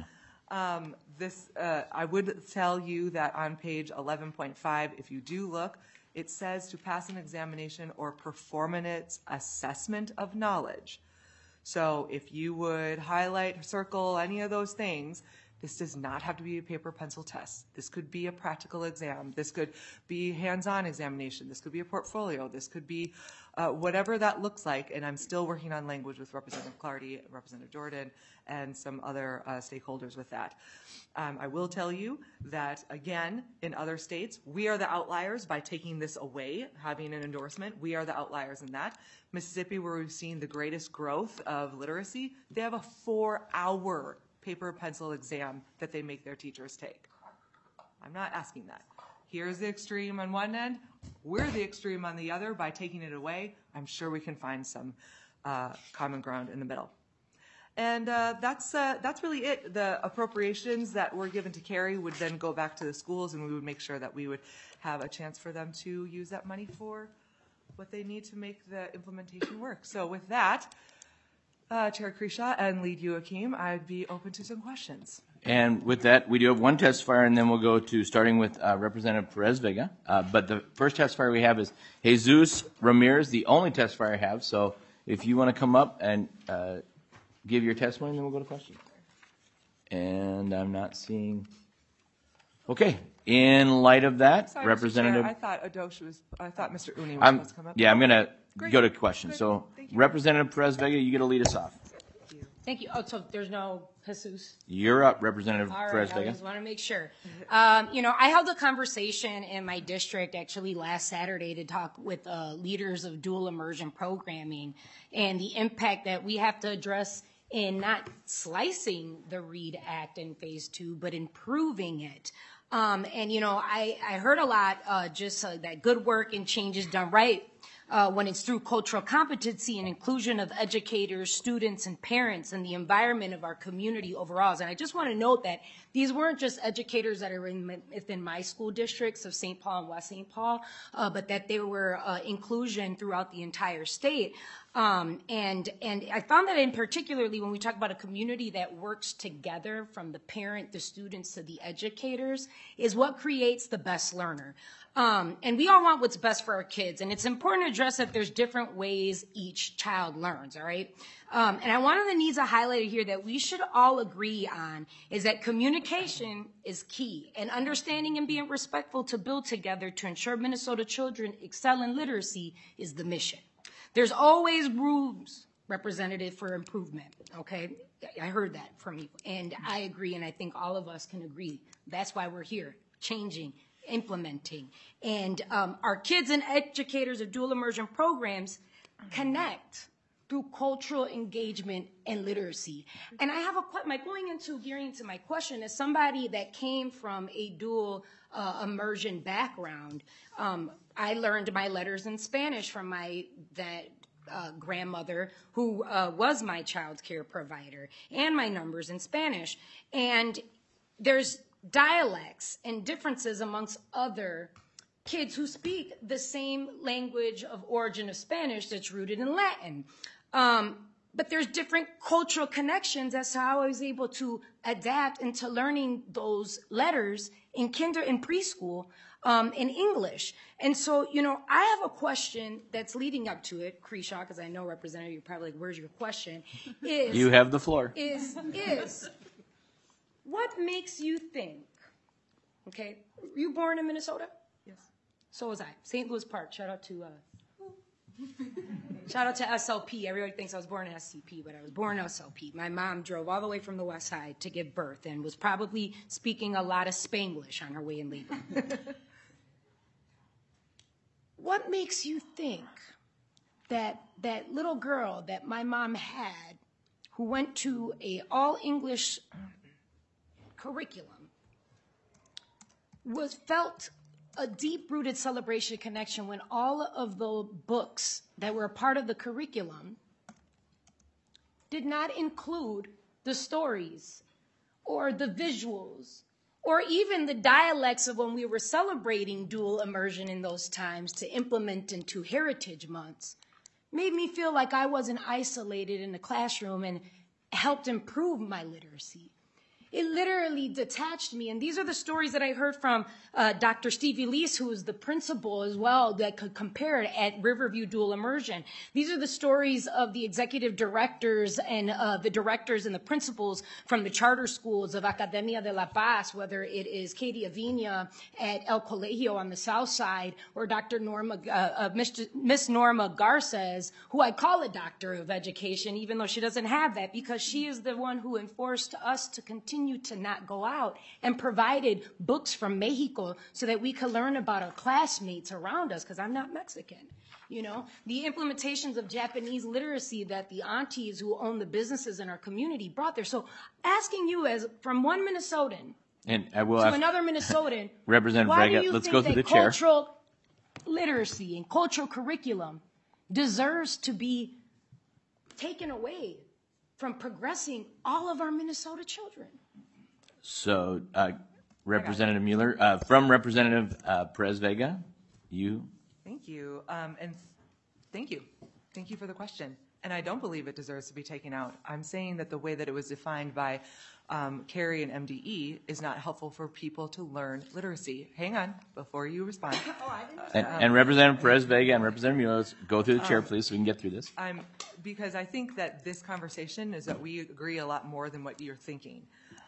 I would tell you that on page 11.5, if you do look, it says to pass an examination or perform an assessment of knowledge. So if you would highlight, circle any of those things, this does not have to be a paper pencil test. This could be a practical exam. This could be hands-on examination. This could be a portfolio. This could be whatever that looks like. And I'm still working on language with Representative Clardy, Representative Jordan, and some other stakeholders with that. I will tell you that, again, in other states, we are the outliers by taking this away, having an endorsement. We are the outliers in that. Mississippi, where we've seen the greatest growth of literacy, they have a 4-hour paper pencil exam that they make their teachers take. I'm not asking that. Here's the extreme on one end. We're the extreme on the other by taking it away. I'm sure we can find some common ground in the middle. And that's really it. The appropriations that were given to Cary would then go back to the schools, and we would make sure that we would have a chance for them to use that money for what they need to make the implementation work. So with that, Chair Kresha and Lead Joachim, I'd be open to some questions. And with that, we do have one testifier, and then we'll go to starting with Representative Perez-Vega. But the first testifier we have is Jesus Ramirez, the only testifier I have. So if you want to come up and give your testimony, and then we'll go to questions. And I'm not seeing. Okay. In light of that, Sorry, Representative. Mr. Chair, I thought Mr. Uni was supposed to come up. Yeah, I'm going to Great. go to questions. So Representative Perez-Vega, you get to lead us off. Thank you. Oh, so there's no Jesus? You're up, Representative All right, Perez-Vega. I just want to make sure. I held a conversation in my district actually last Saturday to talk with leaders of dual immersion programming and the impact that we have to address in not slicing the READ Act in Phase 2, but improving it. I heard a lot that good work and changes done right when it's through cultural competency and inclusion of educators, students, and parents and the environment of our community overall. And I just want to note that these weren't just educators that are within my school districts of St. Paul and West St. Paul, but that they were inclusion throughout the entire state. And I found that in particularly when we talk about a community that works together from the parent, the students, to the educators is what creates the best learner. And we all want what's best for our kids. And it's important to address that there's different ways each child learns, all right? And one of the needs I highlighted here that we should all agree on is that communication is key, and understanding and being respectful to build together to ensure Minnesota children excel in literacy is the mission. There's always rooms, Representative, for improvement, okay? I heard that from you, and I agree, and I think all of us can agree. That's why we're here, changing, implementing. And our kids and educators of dual immersion programs connect through cultural engagement and literacy. And I have gearing into my question, as somebody that came from a dual immersion background, I learned my letters in Spanish from my grandmother, who was my child care provider, and my numbers in Spanish. And there's dialects and differences amongst other kids who speak the same language of origin of Spanish that's rooted in Latin. But there's different cultural connections as to how I was able to adapt into learning those letters in preschool in English. And so, I have a question that's leading up to it, Kresha, because I know, Representative, you're probably like, where's your question? You have the floor. Is what makes you think, okay, were you born in Minnesota? Yes. So was I. St. Louis Park. Shout out to SLP. Everybody thinks I was born in SCP, but I was born in SLP. My mom drove all the way from the west side to give birth and was probably speaking a lot of Spanglish on her way in labor. What makes you think that that little girl that my mom had, who went to a all-English curriculum, felt a deep-rooted celebration connection when all of the books that were a part of the curriculum did not include the stories or the visuals or even the dialects of when we were celebrating dual immersion in those times to implement into Heritage Months, made me feel like I wasn't isolated in the classroom and helped improve my literacy. It literally detached me. And these are the stories that I heard from Dr. Steve Elise, who is the principal as well, that could compare it at Riverview Dual Immersion. These are the stories of the executive directors and the directors and the principals from the charter schools of Academia de la Paz, whether it is Katie Avina at El Colegio on the south side, or Dr. Miss Norma Garces, who I call a doctor of education, even though she doesn't have that, because she is the one who enforced us to continue to not go out and provided books from Mexico so that we could learn about our classmates around us, because I'm not Mexican. You know, the implementations of Japanese literacy that the aunties who own the businesses in our community brought there. So asking you as from one Minnesotan And I will to ask another Minnesotan, Representative why do Braga, you let's think go through that the chair. cultural literacy and cultural curriculum deserves to be taken away from progressing all of our Minnesota children? So, Representative Mueller, from Representative Perez Vega, you. Thank you. And thank you. Thank you for the question. And I don't believe it deserves to be taken out. I'm saying that the way that it was defined by Carrie and MDE is not helpful for people to learn literacy. Hang on before you respond. And Representative Perez Vega and Representative Mueller, let's go through the chair, please, so we can get through this. Because I think that this conversation is that we agree a lot more than what you're thinking.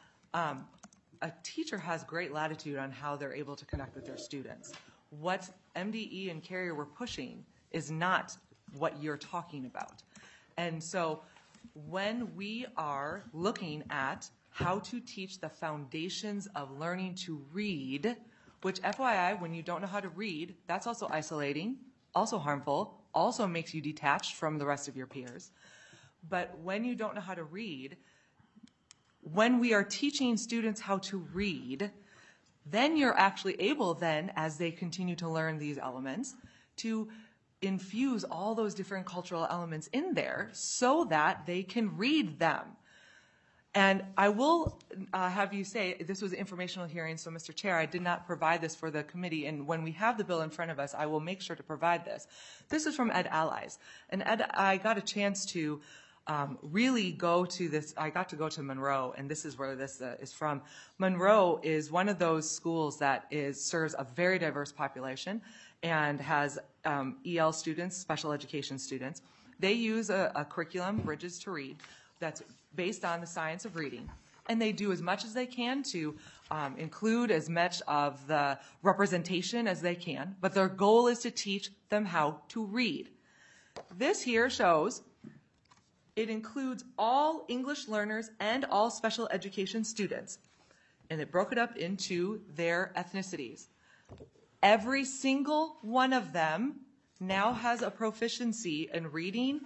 A teacher has great latitude on how they're able to connect with their students. What MDE and Carrier were pushing is not what you're talking about. And so when we are looking at how to teach the foundations of learning to read, which FYI, when you don't know how to read, that's also isolating, also harmful, also makes you detached from the rest of your peers. But when you don't know how to read, when we are teaching students how to read, then you're actually able then, as they continue to learn these elements, to infuse all those different cultural elements in there so that they can read them. And I will have you say, this was an informational hearing, so Mr. Chair, I did not provide this for the committee, and when we have the bill in front of us, I will make sure to provide this. This is from Ed Allies. And Ed, I got a chance to really go to this. I got to go to Monroe, and this is where this is from. Monroe is one of those schools that serves a very diverse population and has EL students, special education students. They use a curriculum, Bridges to Read, that's based on the science of reading. And they do as much as they can to include as much of the representation as they can, but their goal is to teach them how to read. This here shows it includes all English learners and all special education students. And it broke it up into their ethnicities. Every single one of them now has a proficiency in reading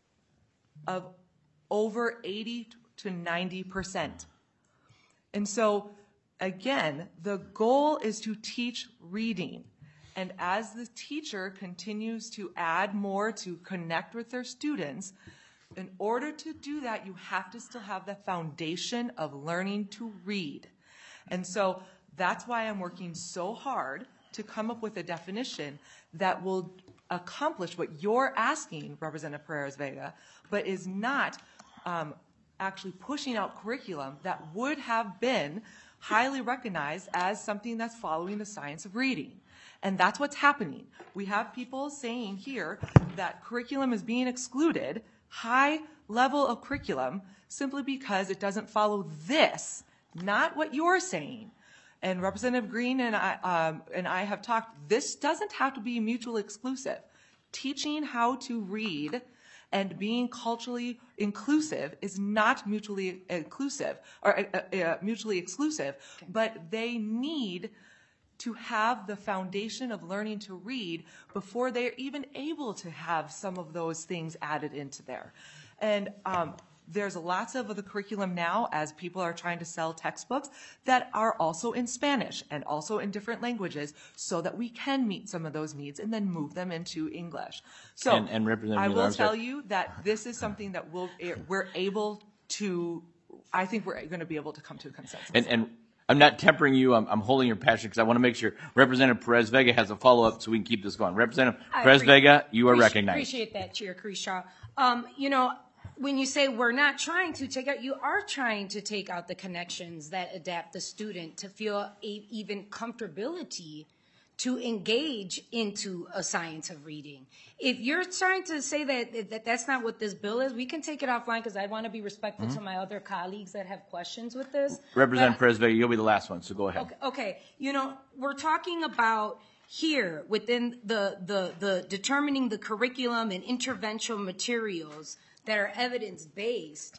of over 80 to 90%. And so, again, the goal is to teach reading. And as the teacher continues to add more to connect with their students, in order to do that, you have to still have the foundation of learning to read. And so that's why I'm working so hard to come up with a definition that will accomplish what you're asking, Representative Perez Vega, but is not actually pushing out curriculum that would have been highly recognized as something that's following the science of reading. And that's what's happening. We have people saying here that curriculum is being excluded, high level of curriculum, simply because it doesn't follow this, not what you're saying. And Representative Green and I have talked, this doesn't have to be mutually exclusive. Teaching how to read and being culturally inclusive is not mutually inclusive or mutually exclusive, but they need to have the foundation of learning to read before they're even able to have some of those things added into there. And there's lots of the curriculum now, as people are trying to sell textbooks, that are also in Spanish and also in different languages, so that we can meet some of those needs and then move them into English. So And Representative I Mueller, will tell you that this is something that we're able to, I think we're going to be able to come to a consensus. And I'm not tempering you. I'm holding your passion because I want to make sure Representative Perez Vega has a follow-up so we can keep this going. Representative Perez Vega, you are recognized. Appreciate that, Chair Kershaw. You know, when you say we're not trying to take out, you are trying to take out the connections that adapt the student to feel even comfortability to engage into a science of reading. If you're trying to say that that's not what this bill is, we can take it offline because I want to be respectful to my other colleagues that have questions with this. Representative Perez Vega, you'll be the last one, so go ahead. Okay. You know, we're talking about here within the determining the curriculum and intervention materials that are evidence-based.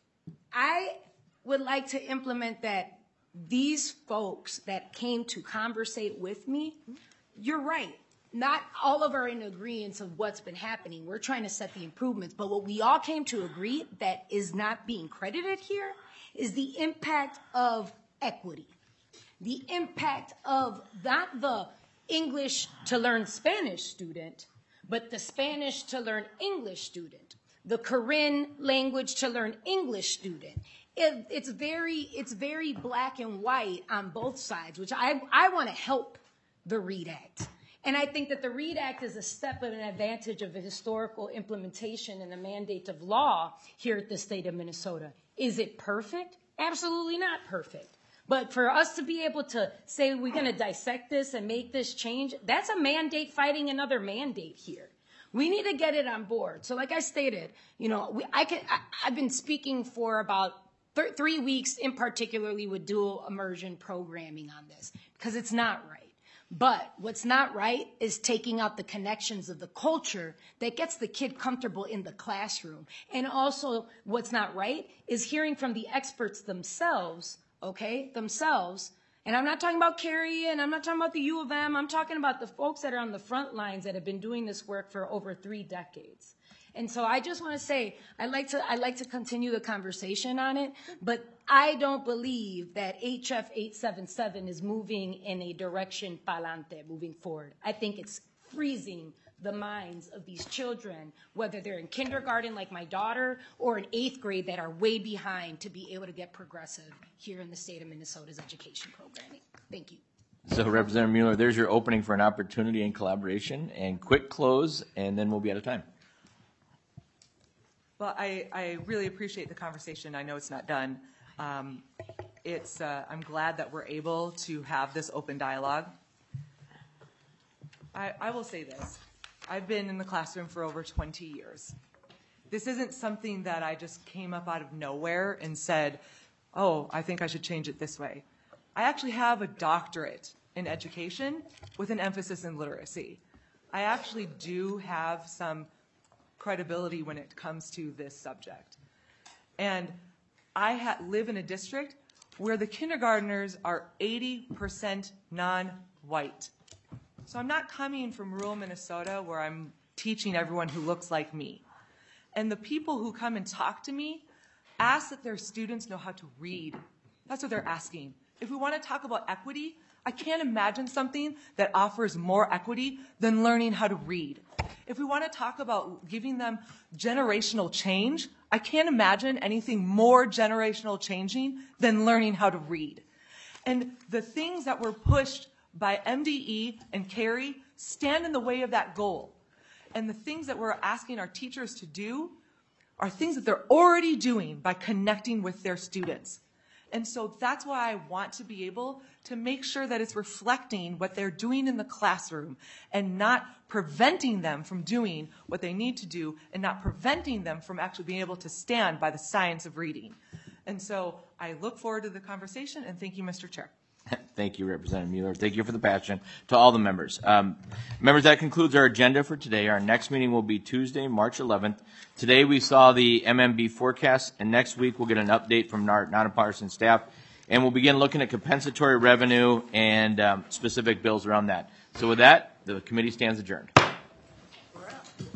I would like to implement that these folks that came to conversate with me, you're right. Not all of are in agreement of what's been happening. We're trying to set the improvements. But what we all came to agree that is not being credited here is the impact of equity. The impact of not the English to learn Spanish student, but the Spanish to learn English student. The Korean language to learn English student. It's very black and white on both sides, which I want to help the READ Act. And I think that the READ Act is a step of an advantage of a historical implementation and a mandate of law here at the state of Minnesota. Is it perfect? Absolutely not perfect. But for us to be able to say we're going to dissect this and make this change, that's a mandate fighting another mandate here. We need to get it on board. So like I stated, you know, I've been speaking for about 3 weeks in particularly with dual immersion programming on this because it's not right. But what's not right is taking out the connections of the culture that gets the kid comfortable in the classroom. And also what's not right is hearing from the experts themselves, and I'm not talking about Carrie, and I'm not talking about the U of M. I'm talking about the folks that are on the front lines that have been doing this work for over 3 decades. And so I just want to say, I'd like to continue the conversation on it, but I don't believe that HF 877 is moving in a direction pa'lante, moving forward. I think it's freezing the minds of these children, whether they're in kindergarten like my daughter or in 8th grade that are way behind to be able to get progressive here in the state of Minnesota's education programming. Thank you. So Representative Mueller, there's your opening for an opportunity and collaboration, and quick close, and then we'll be out of time. Well, I really appreciate the conversation. I know it's not done. I'm glad that we're able to have this open dialogue. I will say this. I've been in the classroom for over 20 years. This isn't something that I just came up out of nowhere and said, oh, I think I should change it this way. I actually have a doctorate in education with an emphasis in literacy. I actually do have some credibility when it comes to this subject. And I live in a district where the kindergartners are 80% non-white. So I'm not coming from rural Minnesota where I'm teaching everyone who looks like me. And the people who come and talk to me ask that their students know how to read. That's what they're asking. If we want to talk about equity, I can't imagine something that offers more equity than learning how to read. If we want to talk about giving them generational change, I can't imagine anything more generational changing than learning how to read. And the things that were pushed by MDE and Carrie stand in the way of that goal. And the things that we're asking our teachers to do are things that they're already doing by connecting with their students. And so that's why I want to be able to make sure that it's reflecting what they're doing in the classroom and not preventing them from doing what they need to do and not preventing them from actually being able to stand by the science of reading. And so I look forward to the conversation, and thank you, Mr. Chair. Thank you, Representative Mueller. Thank you for the passion. To all the members. Members, that concludes our agenda for today. Our next meeting will be Tuesday, March 11th. Today we saw the MMB forecast, and next week we'll get an update from our nonpartisan staff, and we'll begin looking at compensatory revenue and specific bills around that. So with that, the committee stands adjourned.